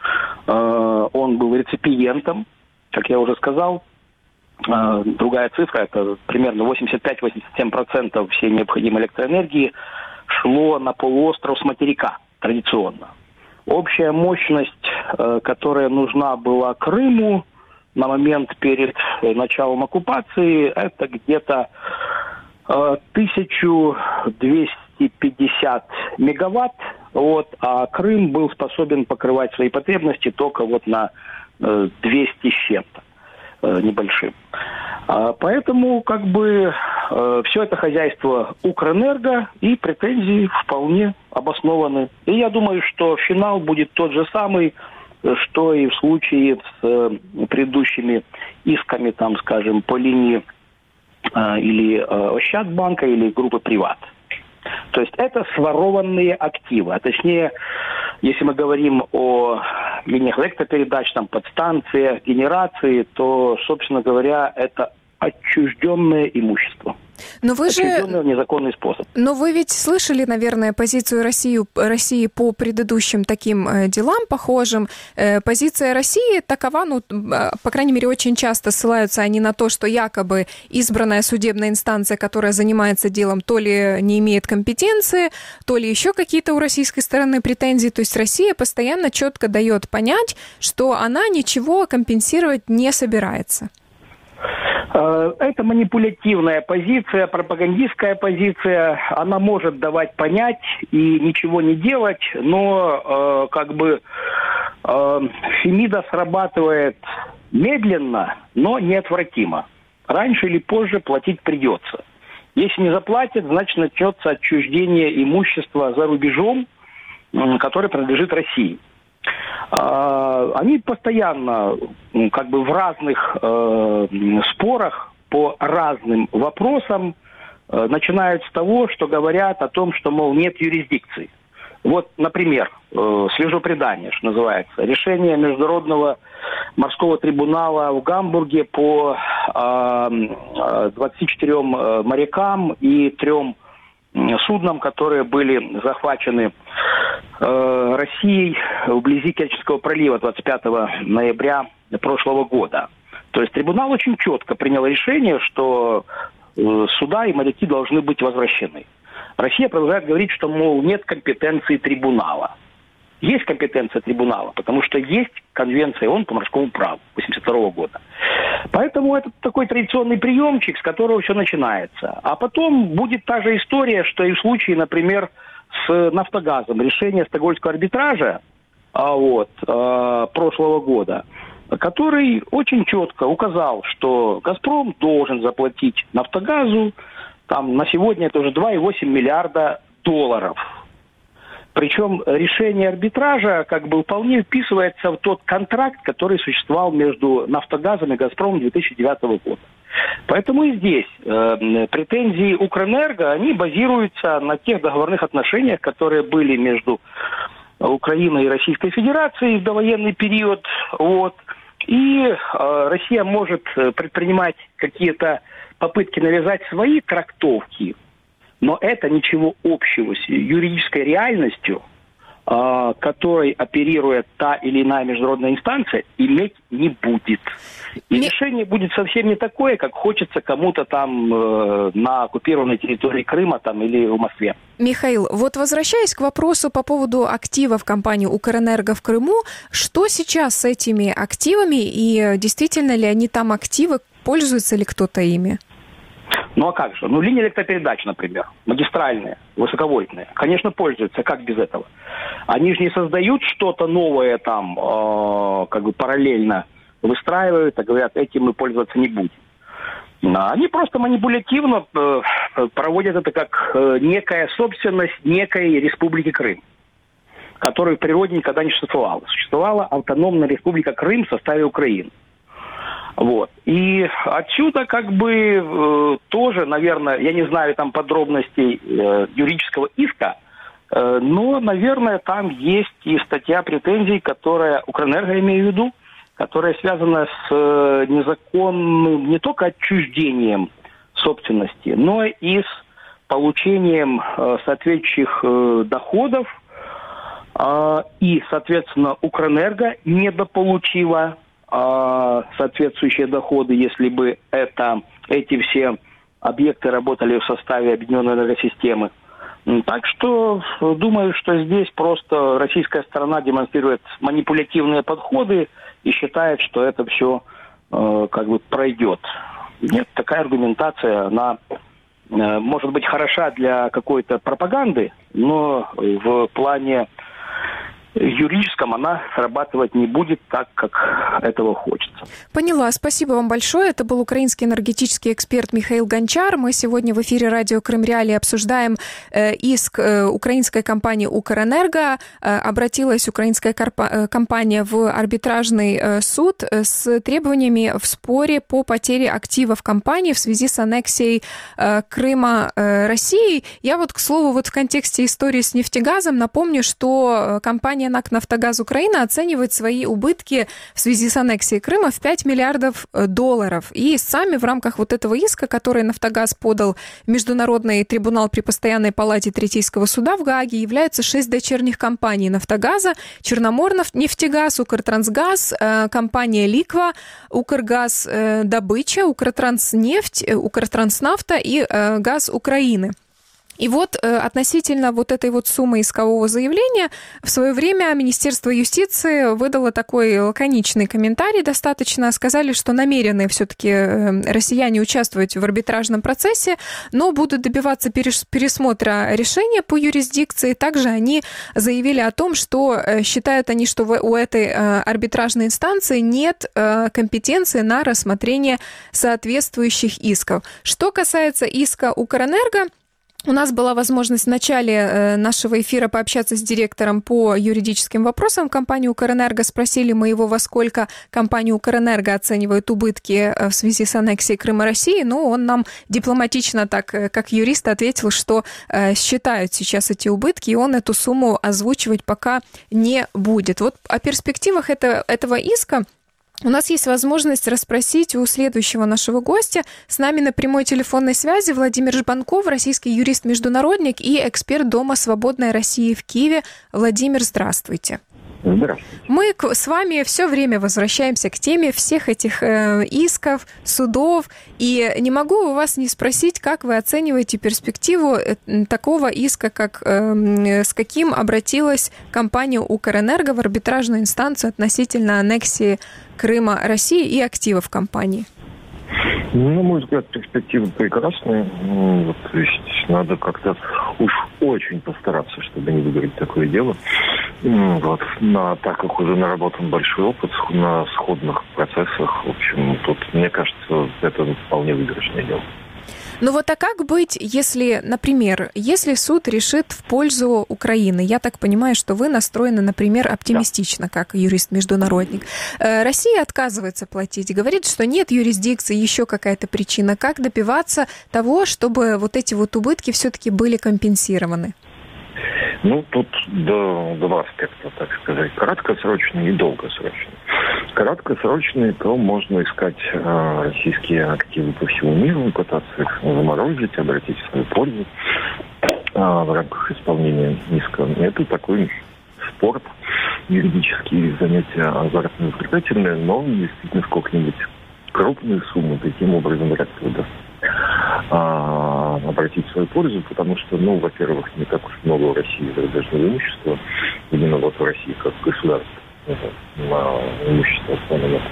он был реципиентом, как я уже сказал. Другая цифра, это примерно восемьдесят пять - восемьдесят семь процентов всей необходимой электроэнергии шло на полуостров с материка традиционно. Общая мощность, которая нужна была Крыму на момент перед началом оккупации, это где-то тысяча двести пятьдесят мегаватт, вот, а Крым был способен покрывать свои потребности только вот на двести с чем-то небольшим. Поэтому как бы все это хозяйство «Укрэнерго», и претензии вполне обоснованы. И я думаю, что финал будет тот же самый, что и в случае с предыдущими исками, там, скажем, по линии или Ощадбанка, или группы «Приват». То есть это сворованные активы, а точнее, если мы говорим о линиях электропередач, там, подстанциях, генерации, то, собственно говоря, это отчужденное имущество. Но вы же... Отчужденное в незаконный способ. Но вы ведь слышали, наверное, позицию России, России по предыдущим таким э, делам похожим. Э, позиция России такова, ну, э, по крайней мере, очень часто ссылаются они на то, что якобы избранная судебная инстанция, которая занимается делом, то ли не имеет компетенции, то ли еще какие-то у российской стороны претензии. То есть Россия постоянно четко дает понять, что она ничего компенсировать не собирается. Это манипулятивная позиция, пропагандистская позиция. Она может давать понять и ничего не делать, но э, как бы э, Фемида срабатывает медленно, но неотвратимо. Раньше или позже платить придется. Если не заплатят, значит начнется отчуждение имущества за рубежом, э, которое принадлежит России. Они постоянно, как бы, в разных э, спорах по разным вопросам э, начинают с того, что говорят о том, что, мол, нет юрисдикции. Вот, например, э, свежо предание, что называется, решение Международного морского трибунала в Гамбурге по э, двадцати четырем морякам и трем суднам, которые были захвачены э, Россией вблизи Керченского пролива двадцать пятого ноября прошлого года. То есть трибунал очень четко принял решение, что э, суда и моряки должны быть возвращены. Россия продолжает говорить, что, мол, нет компетенции трибунала. Есть компетенция трибунала, потому что есть конвенция ООН по морскому праву восемьдесят второго года. Поэтому это такой традиционный приемчик, с которого все начинается. А потом будет та же история, что и в случае, например, с «Нафтогазом». Решение Стокгольмского арбитража а, вот, а, прошлого года, который очень четко указал, что «Газпром» должен заплатить «Нафтогазу», там на сегодня это уже два и восемь миллиарда долларов. Причем решение арбитража как бы вполне вписывается в тот контракт, который существовал между «Нафтогазом» и «Газпромом» две тысячи девятого года. Поэтому и здесь э, претензии «Укрэнерго», они базируются на тех договорных отношениях, которые были между Украиной и Российской Федерацией в довоенный период. Вот. И э, Россия может предпринимать какие-то попытки навязать свои трактовки, но это ничего общего с юридической реальностью, э, которой оперирует та или иная международная инстанция, иметь не будет. И не... решение будет совсем не такое, как хочется кому-то там э, на оккупированной территории Крыма там, или в Москве. Михаил, вот возвращаясь к вопросу по поводу активов компании «Укрэнерго» в Крыму, что сейчас с этими активами и действительно ли они там активы, пользуется ли кто-то ими? Ну а как же? Ну линии электропередач, например, магистральные, высоковольтные, конечно, пользуются, как без этого? Они же не создают что-то новое там, э, как бы параллельно выстраивают, а говорят, этим мы пользоваться не будем. Они просто манипулятивно э, проводят это как э, некая собственность некой республики Крым, которая в природе никогда не существовала. Существовала автономная республика Крым в составе Украины. Вот. И отсюда как бы э, тоже, наверное, я не знаю там подробностей э, юридического иска, э, но, наверное, там есть и статья претензий, которая «Укрэнерго», имею в виду, которая связана с э, незаконным не только отчуждением собственности, но и с получением э, соответствующих э, доходов. Э, и, соответственно, «Укрэнерго» недополучила соответствующие доходы, если бы это, эти все объекты работали в составе объединенной энергосистемы. Так что думаю, что здесь просто российская сторона демонстрирует манипулятивные подходы и считает, что это все э, как бы пройдет. Нет, такая аргументация, она э, может быть хороша для какой-то пропаганды, но в плане юридическом она срабатывать не будет так, как этого хочется. Поняла. Спасибо вам большое. Это был украинский энергетический эксперт Михаил Гончар. Мы сегодня в эфире радио Крым Реалии обсуждаем э, иск э, украинской компании «Укрэнерго». Э, обратилась украинская корпо- компания в арбитражный э, суд с требованиями в споре по потере активов компании в связи с аннексией э, Крыма э, Россией. Я вот, к слову, вот в контексте истории с нефтегазом напомню, что компания НАК «Нафтогаз Украина» оценивает свои убытки в связи с аннексией Крыма в пять миллиардов долларов. И сами в рамках вот этого иска, который «Нафтогаз» подал в Международный трибунал при постоянной палате Третейского суда в Гааге, являются шесть дочерних компаний «Нафтогаза», «Черноморнефтегаз», «Укртрансгаз», компания «Ликва», «Укргаз Добыча», «Укртранснефть», «Укртранснафта» и «Газ Украины». И вот э, относительно вот этой вот суммы искового заявления в свое время Министерство юстиции выдало такой лаконичный комментарий достаточно. Сказали, что намерены все-таки э, россияне участвовать в арбитражном процессе, но будут добиваться перес- пересмотра решения по юрисдикции. Также они заявили о том, что э, считают они, что в, у этой э, арбитражной инстанции нет э, компетенции на рассмотрение соответствующих исков. Что касается иска «Укрэнерго», У нас была возможность в начале нашего эфира пообщаться с директором по юридическим вопросам компании «Укрэнерго». Спросили мы его, во сколько компания «Укрэнерго» оценивает убытки в связи с аннексией Крыма России. Ну, он нам дипломатично, так как юрист, ответил, что считают сейчас эти убытки, и он эту сумму озвучивать пока не будет. Вот о перспективах это, этого иска у нас есть возможность расспросить у следующего нашего гостя. С нами на прямой телефонной связи Владимир Жбанков, российский юрист-международник и эксперт Дома свободной России в Киеве. Владимир, здравствуйте. Здравствуйте. Мы с вами все время возвращаемся к теме всех этих э, исков, судов. И не могу у вас не спросить, как вы оцениваете перспективу такого иска, как, э, с каким обратилась компания «Укрэнерго» в арбитражную инстанцию относительно аннексии Крыма России и активов компании? Ну, на мой взгляд, перспективы прекрасные. Вот, то есть надо как-то уж очень постараться, чтобы не выиграть такое дело. Вот. Но так как уже наработан большой опыт на сходных процессах, в общем, тут, мне кажется, это вполне выигрышное дело. Ну вот а как быть, если, например, если суд решит в пользу Украины? Я так понимаю, что вы настроены, например, оптимистично, да, как юрист-международник. Россия отказывается платить, говорит, что нет юрисдикции, еще какая-то причина. Как добиваться того, чтобы вот эти вот убытки все-таки были компенсированы? Ну, тут да, два аспекта, так сказать. Краткосрочный и долгосрочный. Краткосрочный, то можно искать э, российские активы по всему миру, пытаться их заморозить, обратить в свою пользу э, в рамках исполнения иска. Это такой спорт, юридические занятия азартно-увлекательные, но действительно сколько-нибудь крупные суммы таким образом вряд ли удастся а, обратить в свою пользу, потому что, ну, во-первых, не так уж много в России зарубежного имущества, именно вот в России как государство, на имущество основано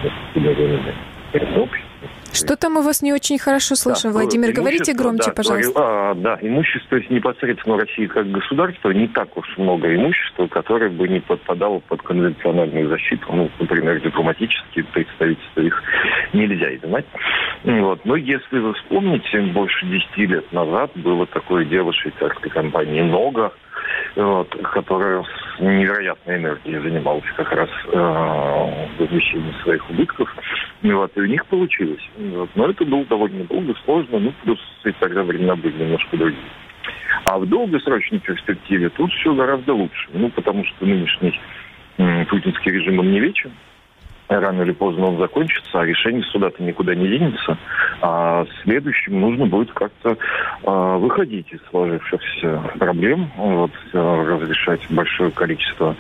на обществе. Что-то мы вас не очень хорошо слышим, да, Владимир. Говорите громче, да, пожалуйста. А, да, имущество непосредственно в России как государство, не так уж много имущества, которое бы не подпадало под конвенциональную защиту. Ну, например, дипломатические представительства, их нельзя изымать. Вот. Но если вы вспомните, больше десяти лет назад было такое дело швейцарской компании «Нога», вот, которая с невероятной энергией занималась как раз э, возмещением своих убытков. И, вот, и у них получилось. Вот. Но это было довольно долго, сложно, ну, плюс тогда времена были немножко другие. А в долгосрочной перспективе тут все гораздо лучше. Ну, потому что нынешний э, путинский режим, он не вечен. Рано или поздно он закончится, а решение суда-то никуда не денется. А следующим нужно будет как-то а, выходить из сложившихся проблем, вот, а, разрешать большое количество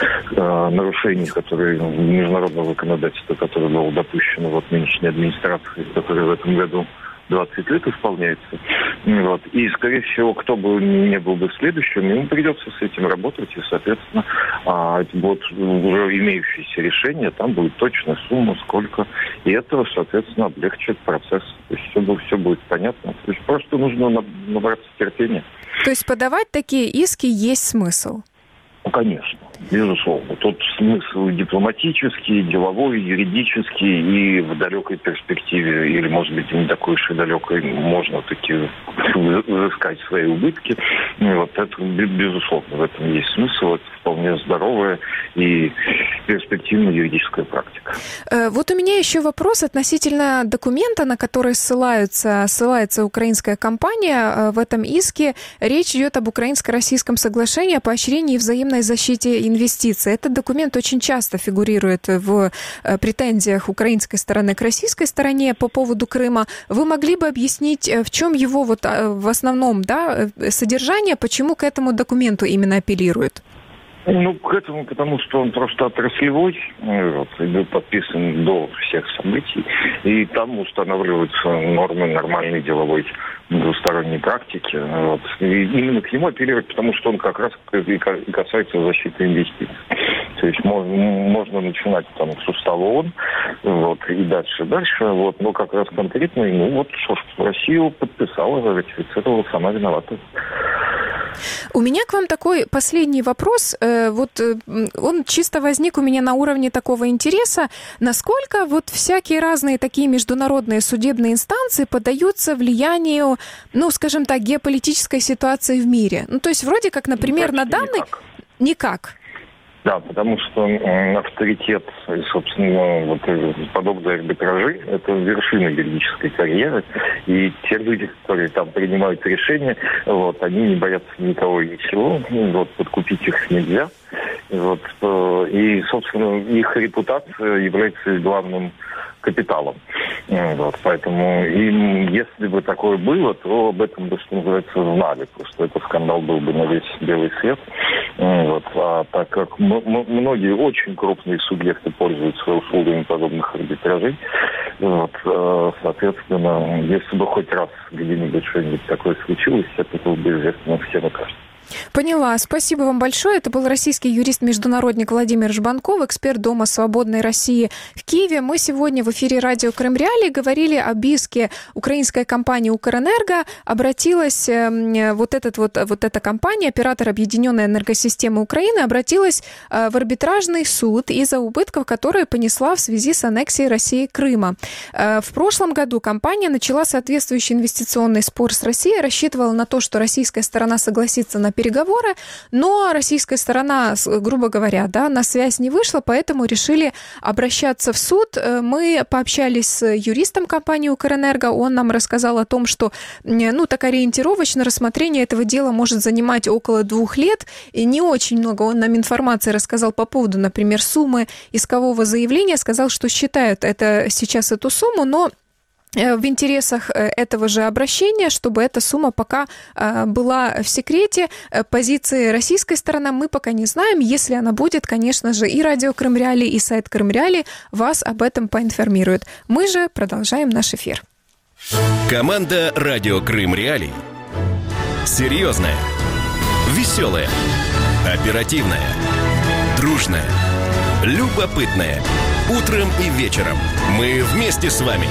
а, нарушений, которые международного законодательства, которое было допущено вот нынешней администрацией, которая в этом году двадцать лет исполняется. Вот. И, скорее всего, кто бы ни был бы следующим, ему придется с этим работать. И, соответственно, а, вот уже имеющиеся решения, там будет точная сумма, сколько. И это, соответственно, облегчит процесс. То есть все, все будет понятно. То есть просто нужно набраться терпения. То есть подавать такие иски есть смысл? Ну, конечно, безусловно. Тут смысл дипломатический, деловой, юридический, и в далекой перспективе, или, может быть, и не такой уж и далекой, можно таки взыскать свои убытки. И вот это, безусловно, в этом есть смысл. Это вполне здоровая и перспективная юридическая практика. Вот у меня еще вопрос относительно документа, на который ссылаются, ссылается украинская компания в этом иске. Речь идет об украинско-российском соглашении о поощрении и взаимной защите инвестиций. Этот документ очень часто фигурирует в претензиях украинской стороны к российской стороне по поводу Крыма. Вы могли бы объяснить, в чем его вот в основном, да, содержание, почему к этому документу именно апеллируют? Ну, к этому, потому что он просто отраслевой, вот, и был подписан до всех событий, и там устанавливаются нормы нормальной деловой двусторонней практики. Вот. И именно к нему апеллировать, потому что он как раз и касается защиты инвестиций. То есть можно, можно начинать там с устава ООН, вот, и дальше, дальше, вот, но как раз конкретно, ну, вот, что ж, Россию подписала, ратифицировала, сама виновата. У меня к вам такой последний вопрос. Вот он чисто возник у меня на уровне такого интереса. Насколько вот всякие разные такие международные судебные инстанции поддаются влиянию, ну, скажем так, геополитической ситуации в мире? Ну, то есть вроде как, например, на данный... Никак. никак. Да, потому что э, авторитет, собственно, вот подобные арбитражи – это вершина юридической карьеры. И те люди, которые там принимают решения, вот, они не боятся никого и ничего. Вот, подкупить их нельзя. Вот, э, и, собственно, их репутация является главным капиталом. Вот, поэтому им, если бы такое было, то об этом бы, что называется, знали. Просто этот скандал был бы на весь белый свет. Вот, а так как м- м- многие очень крупные субъекты пользуются услугами подобных арбитражей, вот, э, соответственно, если бы хоть раз где-нибудь что-нибудь такое случилось, это было бы известно всем и каждому. Поняла. Спасибо вам большое. Это был российский юрист-международник Владимир Жбанков, эксперт Дома свободной России в Киеве. Мы сегодня в эфире радио Крым Реалии говорили об иске украинской компании Укрэнерго. Обратилась э, вот, этот, вот, вот эта компания, оператор Объединенной энергосистемы Украины, обратилась э, в арбитражный суд из-за убытков, которые понесла в связи с аннексией России Крыма. Э, в прошлом году компания начала соответствующий инвестиционный спор с Россией, рассчитывала на то, что российская сторона согласится на переговоры, но российская сторона, грубо говоря, да, на связь не вышла, поэтому решили обращаться в суд. Мы пообщались с юристом компании Укрэнерго, он нам рассказал о том, что, ну, так ориентировочно рассмотрение этого дела может занимать около двух лет, и не очень много он нам информации рассказал по поводу, например, суммы искового заявления, сказал, что считают это сейчас эту сумму, но в интересах этого же обращения, чтобы эта сумма пока была в секрете. Позиции российской стороны мы пока не знаем. Если она будет, конечно же, и радио Крым Реалии, и сайт Крым Реалии вас об этом поинформируют. Мы же продолжаем наш эфир. Команда радио Крым Реалии. Серьезная, веселая, оперативная, дружная, любопытная. Утром и вечером мы вместе с вами.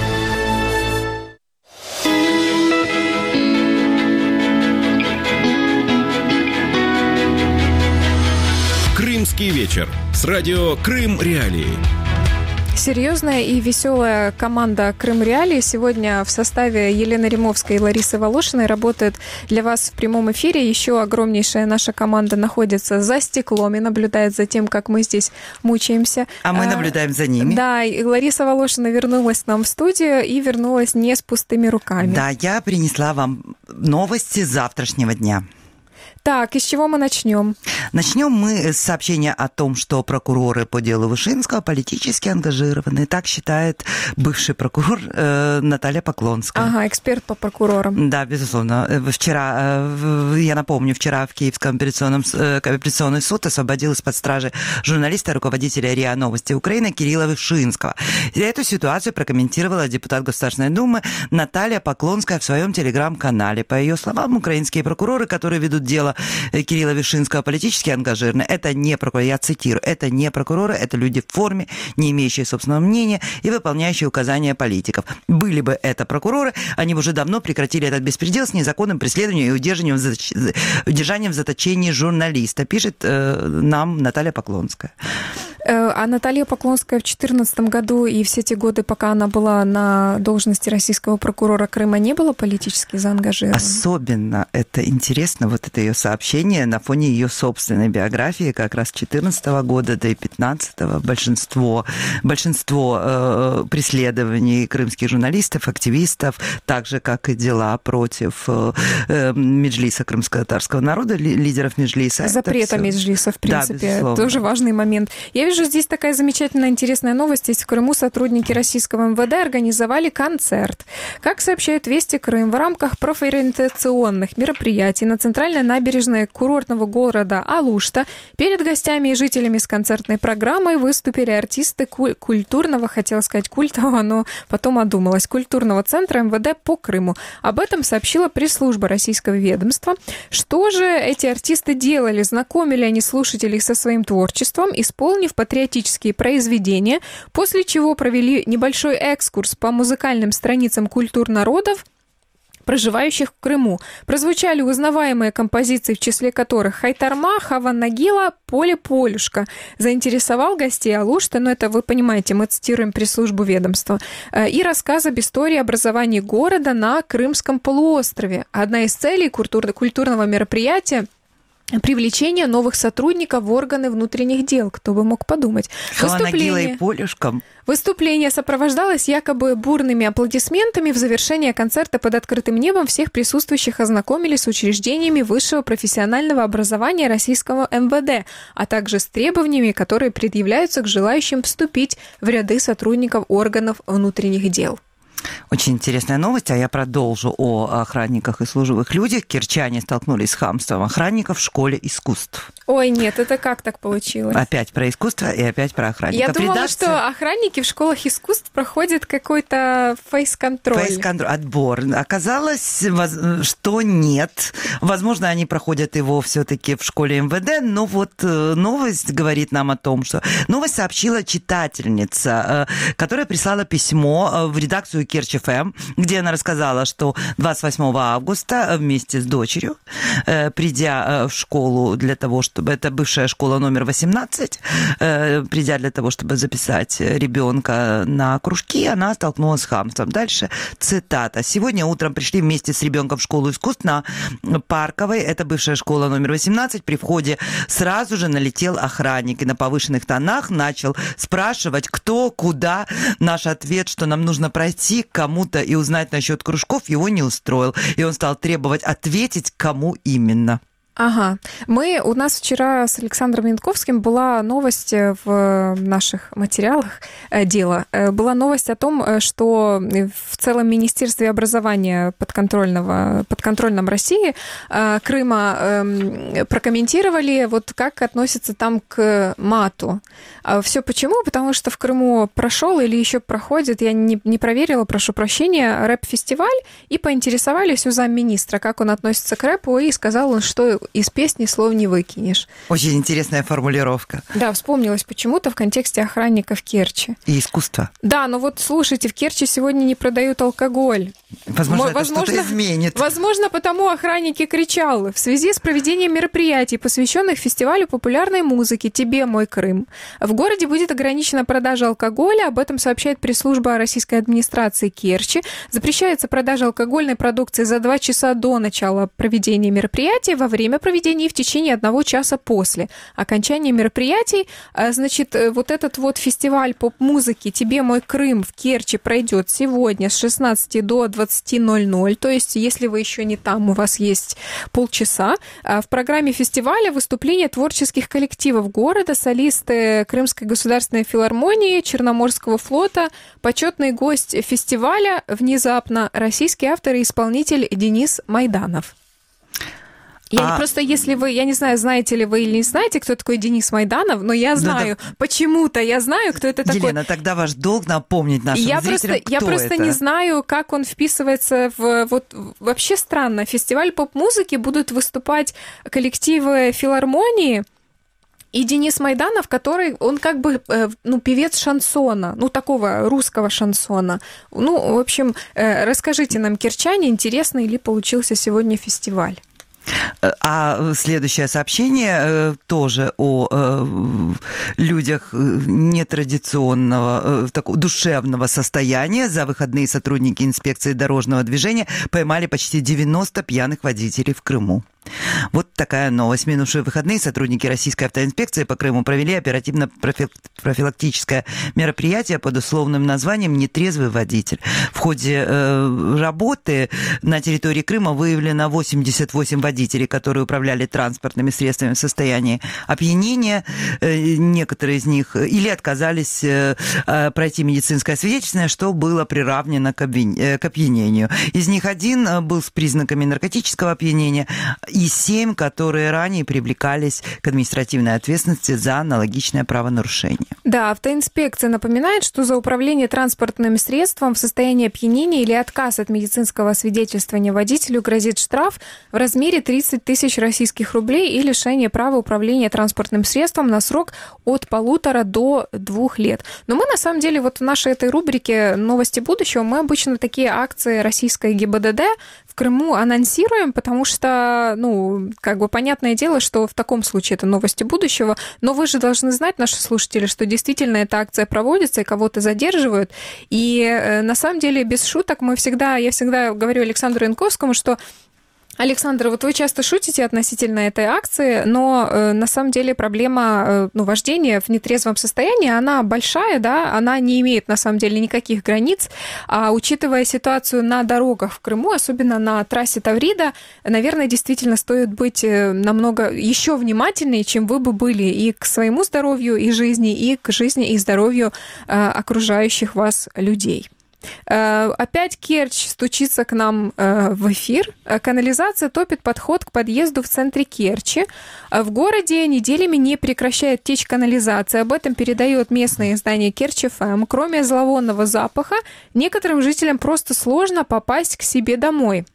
Крымский вечер с радио Крым Реалии. Серьезная и веселая команда Крым Реалии сегодня в составе Елены Римовской и Ларисы Волошиной работает для вас в прямом эфире. Еще огромнейшая наша команда находится за стеклом и наблюдает за тем, как мы здесь мучаемся. А мы наблюдаем за ними. Да, и Лариса Волошина вернулась к нам в студию и вернулась не с пустыми руками. Да, я принесла вам новости завтрашнего дня. Так, и с чего мы начнем? Начнем мы с сообщения о том, что прокуроры по делу Вышинского политически ангажированы. Так считает бывший прокурор э, Наталья Поклонская. Ага, эксперт по прокурорам. Да, безусловно. Вчера, э, я напомню, вчера в Киевском апелляционном, э, апелляционный суд освободил из-под стражи журналиста, руководителя РИА Новости Украины Кирилла Вышинского. И эту ситуацию прокомментировала депутат Государственной Думы Наталья Поклонская в своем телеграм-канале. По ее словам, украинские прокуроры, которые ведут дело Кирилла Вышинского политически ангажированы. Это не прокуроры, я цитирую, это не прокуроры, это люди в форме, не имеющие собственного мнения и выполняющие указания политиков. Были бы это прокуроры, они бы уже давно прекратили этот беспредел с незаконным преследованием и удержанием в, заточ... удержанием в заточении журналиста, пишет э, нам Наталья Поклонская. А Наталья Поклонская в две тысячи четырнадцатом году и все те годы, пока она была на должности российского прокурора Крыма, не была политически заангажирована? Особенно это интересно, вот это ее сообщение на фоне ее собственной биографии, как раз с две тысячи четырнадцатого года до две тысячи пятнадцатого большинство, большинство э, преследований крымских журналистов, активистов, так же, как и дела против э, Меджлиса крымско-татарского народа, лидеров Меджлиса. Запрета Меджлиса, в принципе, да, тоже важный момент. Я вижу, здесь такая замечательная, интересная новость. Есть в Крыму сотрудники российского эм вэ дэ организовали концерт. Как сообщает Вести Крым, в рамках профориентационных мероприятий на центральной набережной курортного города Алушта перед гостями и жителями с концертной программой выступили артисты культурного, хотела сказать культового, но потом одумалась, культурного центра эм вэ дэ по Крыму. Об этом сообщила пресс-служба российского ведомства. Что же эти артисты делали? Знакомили они слушателей со своим творчеством, исполнив патриотические произведения, после чего провели небольшой экскурс по музыкальным страницам культур народов, проживающих в Крыму. Прозвучали узнаваемые композиции, в числе которых «Хайтарма», «Хава Нагила», «Поле Полюшка». Заинтересовал гостей Алушты, но это, вы понимаете, мы цитируем пресс-службу ведомства, и рассказ об истории образования города на Крымском полуострове. Одна из целей культурного мероприятия — привлечение новых сотрудников в органы внутренних дел. Кто бы мог подумать. Выступление, Выступление сопровождалось якобы бурными аплодисментами. В завершение концерта под открытым небом всех присутствующих ознакомились с учреждениями высшего профессионального образования российского эм вэ дэ, а также с требованиями, которые предъявляются к желающим вступить в ряды сотрудников органов внутренних дел. Очень интересная новость, а я продолжу о охранниках и служивых людях. Кирчане столкнулись с хамством охранников в школе искусств. Ой, нет, это как так получилось? Опять про искусство и опять про охранников. Я думала, Редакция... что охранники в школах искусств проходят какой-то фейс-контроль. Фейс-контроль, отбор. Оказалось, что нет. Возможно, они проходят его все-таки в школе эм вэ дэ, но вот новость говорит нам о том, что... Новость сообщила читательница, которая прислала письмо в редакцию Керчь эф эм, где она рассказала, что двадцать восьмого августа вместе с дочерью, придя в школу для того, чтобы... Это бывшая школа номер восемнадцать, придя для того, чтобы записать ребенка на кружки, она столкнулась с хамством. Дальше цитата. «Сегодня утром пришли вместе с ребенком в школу искусств на Парковой. Это бывшая школа номер восемнадцать. При входе сразу же налетел охранник и на повышенных тонах начал спрашивать, кто, куда. Наш ответ, что нам нужно пройти к кому-то и узнать насчет кружков, его не устроил. И он стал требовать ответить, кому именно». Ага. Мы, у нас вчера с Александром Янковским была новость в наших материалах дела. Была новость о том, что в целом Министерстве образования подконтрольного, подконтрольном России Крыма прокомментировали, вот как относятся там к мату. Все почему? Потому что в Крыму прошел или еще проходит, я не, не проверила, прошу прощения, рэп-фестиваль, и поинтересовались у замминистра, как он относится к рэпу, и сказал он, что из песни слов не выкинешь. Очень интересная формулировка. Да, вспомнилось почему-то в контексте охранников Керчи. И искусства. Да, но вот слушайте, в Керчи сегодня не продают алкоголь. Возможно, это возможно, что-то изменит. Возможно, потому охранники кричали. В связи с проведением мероприятий, посвященных фестивалю популярной музыки «Тебе, мой Крым», в городе будет ограничена продажа алкоголя. Об этом сообщает пресс-служба российской администрации Керчи. Запрещается продажа алкогольной продукции за два часа до начала проведения мероприятия, во время проведения и в течение одного часа после окончания мероприятий. Значит, вот этот вот фестиваль поп-музыки «Тебе, мой Крым» в Керчи пройдет сегодня с шестнадцати до двадцати ноль-ноль. То есть, если вы еще не там, у вас есть полчаса. В программе фестиваля выступления творческих коллективов города, солисты Крымской государственной филармонии, Черноморского флота, почетный гость фестиваля внезапно российский автор и исполнитель Денис Майданов. Я а... просто, если вы, я не знаю, знаете ли вы или не знаете, кто такой Денис Майданов, но я знаю, да, да. почему-то я знаю, кто это такой. Елена, тогда ваш долг напомнить нашим я зрителям, просто, кто Я просто это. не знаю, как он вписывается в... Вот вообще странно. Фестиваль поп-музыки будут выступать коллективы филармонии, и Денис Майданов, который, он как бы, ну, певец шансона, ну, такого русского шансона. Ну, в общем, расскажите нам, керчане, интересный ли получился сегодня фестиваль? А следующее сообщение тоже о людях нетрадиционного, такого душевного состояния. За выходные сотрудники инспекции дорожного движения поймали почти девяносто пьяных водителей в Крыму. Вот такая новость. В минувшие выходные сотрудники Российской автоинспекции по Крыму провели оперативно-профилактическое мероприятие под условным названием «Нетрезвый водитель». В ходе э, работы на территории Крыма выявлено восемьдесят восемь водителей, которые управляли транспортными средствами в состоянии опьянения. Э, некоторые из них или отказались э, пройти медицинское освидетельствование, что было приравнено к, обвин... э, к опьянению. Из них один был с признаками наркотического опьянения, и семь, которые ранее привлекались к административной ответственности за аналогичное правонарушение. Да, автоинспекция напоминает, что за управление транспортным средством в состоянии опьянения или отказ от медицинского освидетельствования водителю грозит штраф в размере тридцать тысяч российских рублей и лишение права управления транспортным средством на срок от полутора до двух лет. Но мы, на самом деле, вот в нашей этой рубрике «Новости будущего» мы обычно такие акции российской ГИБДД в Крыму анонсируем, потому что, ну, как бы понятное дело, что в таком случае это новости будущего, но вы же должны знать, наши слушатели, что действительно эта акция проводится и кого-то задерживают, и на самом деле, без шуток, мы всегда, я всегда говорю Александру Янковскому, что Александр, вот вы часто шутите относительно этой акции, но э, на самом деле проблема э, ну, вождения в нетрезвом состоянии, она большая, да, она не имеет на самом деле никаких границ, а учитывая ситуацию на дорогах в Крыму, особенно на трассе Таврида, наверное, действительно стоит быть намного еще внимательнее, чем вы бы были и к своему здоровью и жизни, и к жизни и здоровью э, окружающих вас людей. Опять Керчь стучится к нам в эфир. Канализация топит подход к подъезду в центре Керчи. В городе неделями не прекращает течь канализация. Об этом передает местное издание Керчь эф эм. Кроме зловонного запаха, некоторым жителям просто сложно попасть к себе домой.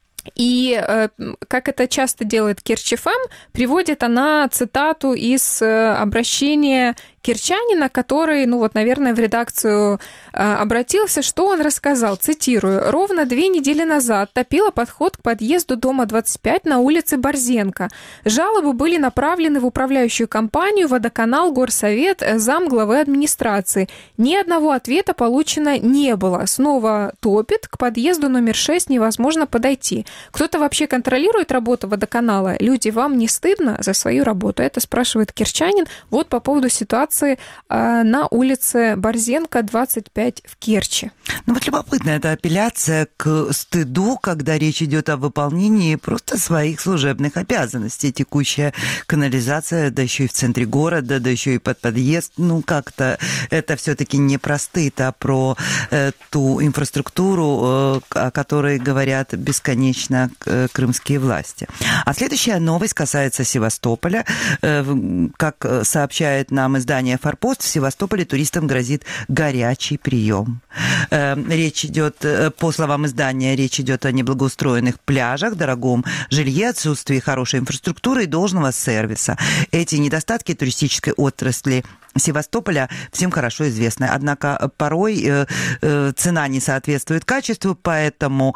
И, как это часто делает Керчь эф эм, приводит она цитату из обращения керчанина, который, ну вот, наверное, в редакцию обратился, что он рассказал, цитирую, «Ровно две недели назад топило подход к подъезду дома двадцать пять на улице Борзенко. Жалобы были направлены в управляющую компанию, водоканал, горсовет, замглавы администрации. Ни одного ответа получено не было. Снова топит, к подъезду номер шесть невозможно подойти. Кто-то вообще контролирует работу водоканала? Люди, вам не стыдно за свою работу?» Это спрашивает керчанин. Вот по поводу ситуации на улице Борзенко, двадцать пять в Керчи. Ну вот любопытно, это апелляция к стыду, когда речь идет о выполнении просто своих служебных обязанностей. Текущая канализация, да еще и в центре города, да еще и под подъезд. Ну как-то это все-таки не про стыд, а про э, ту инфраструктуру, э, о которой говорят бесконечно э, крымские власти. А следующая новость касается Севастополя. Э, как сообщает нам издание «Форпост», в Севастополе туристам грозит горячий прием. Речь идет, по словам издания, речь идет о неблагоустроенных пляжах, дорогом жилье, отсутствии хорошей инфраструктуры и должного сервиса. Эти недостатки туристической отрасли Севастополя всем хорошо известны. Однако порой цена не соответствует качеству, поэтому...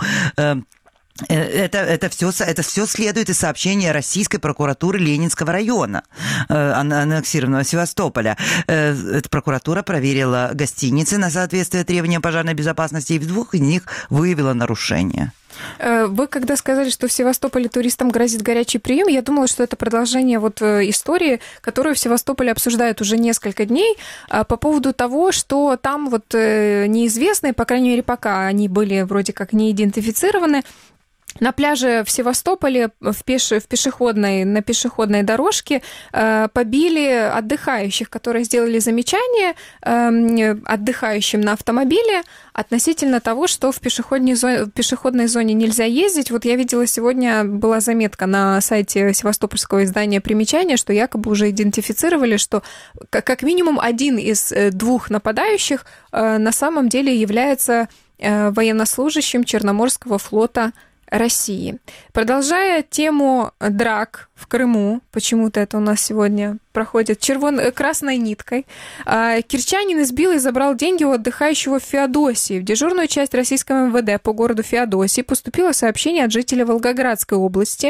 Это, это, все, это все следует из сообщения Российской прокуратуры Ленинского района, аннексированного Севастополя. Эта прокуратура проверила гостиницы на соответствие требованиям пожарной безопасности и в двух из них выявила нарушения. Вы когда сказали, что в Севастополе туристам грозит горячий прием, я думала, что это продолжение вот истории, которую в Севастополе обсуждают уже несколько дней, по поводу того, что там вот неизвестные, по крайней мере, пока они были вроде как не идентифицированы, на пляже в Севастополе в, пеше, в пешеходной, на пешеходной дорожке э, побили отдыхающих, которые сделали замечание э, отдыхающим на автомобиле относительно того, что в пешеходной зоне, в пешеходной зоне нельзя ездить. Вот я видела сегодня, была заметка на сайте севастопольского издания «Примечание», что якобы уже идентифицировали, что как минимум один из двух нападающих э, на самом деле является э, военнослужащим Черноморского флота России. Продолжая тему драк в Крыму, почему-то это у нас сегодня проходит червон... красной ниткой, кирчанин избил и забрал деньги у отдыхающего в Феодосии. В дежурную часть российского эм вэ дэ по городу Феодосии поступило сообщение от жителя Волгоградской области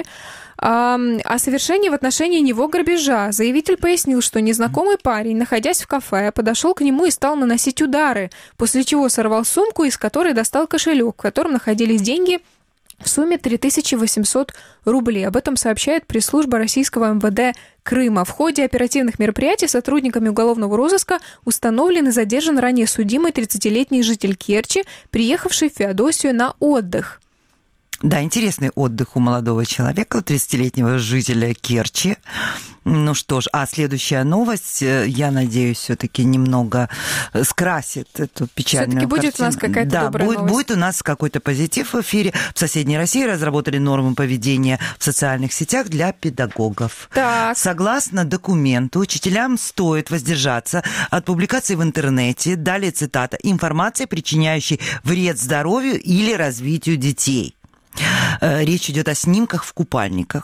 о совершении в отношении него грабежа. Заявитель пояснил, что незнакомый парень, находясь в кафе, подошел к нему и стал наносить удары, после чего сорвал сумку, из которой достал кошелек, в котором находились деньги в сумме три тысячи восемьсот рублей. Об этом сообщает пресс-служба российского эм вэ дэ Крыма. В ходе оперативных мероприятий сотрудниками уголовного розыска установлен и задержан ранее судимый тридцатилетний житель Керчи, приехавший в Феодосию на отдых. Да, интересный отдых у молодого человека, у тридцатилетнего жителя Керчи. Ну что ж, а следующая новость, я надеюсь, все-таки немного скрасит эту печальную все-таки будет картину. У нас какая-то да, добрая будет, новость. будет у нас какой-то позитив в эфире. В соседней России разработали нормы поведения в социальных сетях для педагогов. Так. Согласно документу, учителям стоит воздержаться от публикаций в интернете, далее цитата, информации, причиняющей вред здоровью или развитию детей. Речь идет о снимках в купальниках,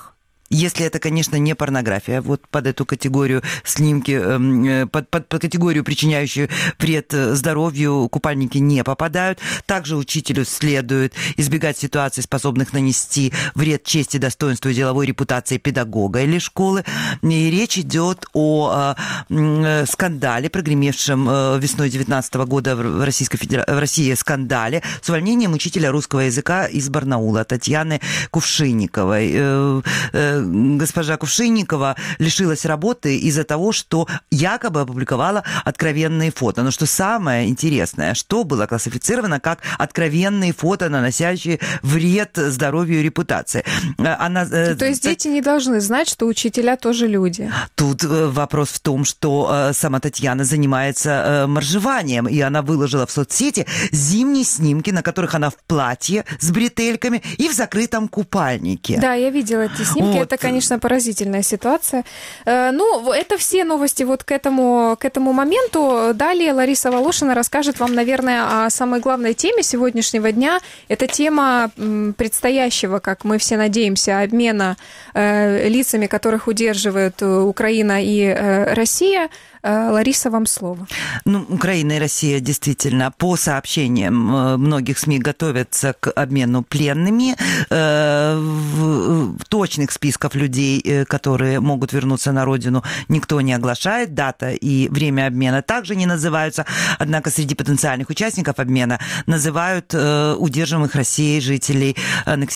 Если это, конечно, не порнография, вот под эту категорию снимки, под, под, под категорию, причиняющую вред здоровью, купальники не попадают. Также учителю следует избегать ситуаций, способных нанести вред чести, достоинству и деловой репутации педагога или школы. И речь идет о скандале, прогремевшем весной девятнадцатого года в, Российской Федера... в России скандале с увольнением учителя русского языка из Барнаула Татьяны Кувшинниковой. Госпожа Кувшинникова лишилась работы из-за того, что якобы опубликовала откровенные фото. Но что самое интересное, что было классифицировано как откровенные фото, наносящие вред здоровью и репутации. Она, То есть дети не должны знать, что учителя тоже люди? Тут вопрос в том, что сама Татьяна занимается моржеванием, и она выложила в соцсети зимние снимки, на которых она в платье с бретельками и в закрытом купальнике. Да, я видела эти снимки. Вот. Это, конечно, поразительная ситуация. Ну, это все новости вот к этому, к этому моменту. Далее Лариса Волошина расскажет вам, наверное, о самой главной теме сегодняшнего дня. Это тема предстоящего, как мы все надеемся, обмена лицами, которых удерживают Украина и Россия. Лариса, вам слово. Ну, Украина и Россия действительно, по сообщениям многих СМИ, готовятся к обмену пленными. В точных списков людей, которые могут вернуться на родину, никто не оглашает. Дата и время обмена также не называются. Однако среди потенциальных участников обмена называют удерживаемых Россией жителей аннексионных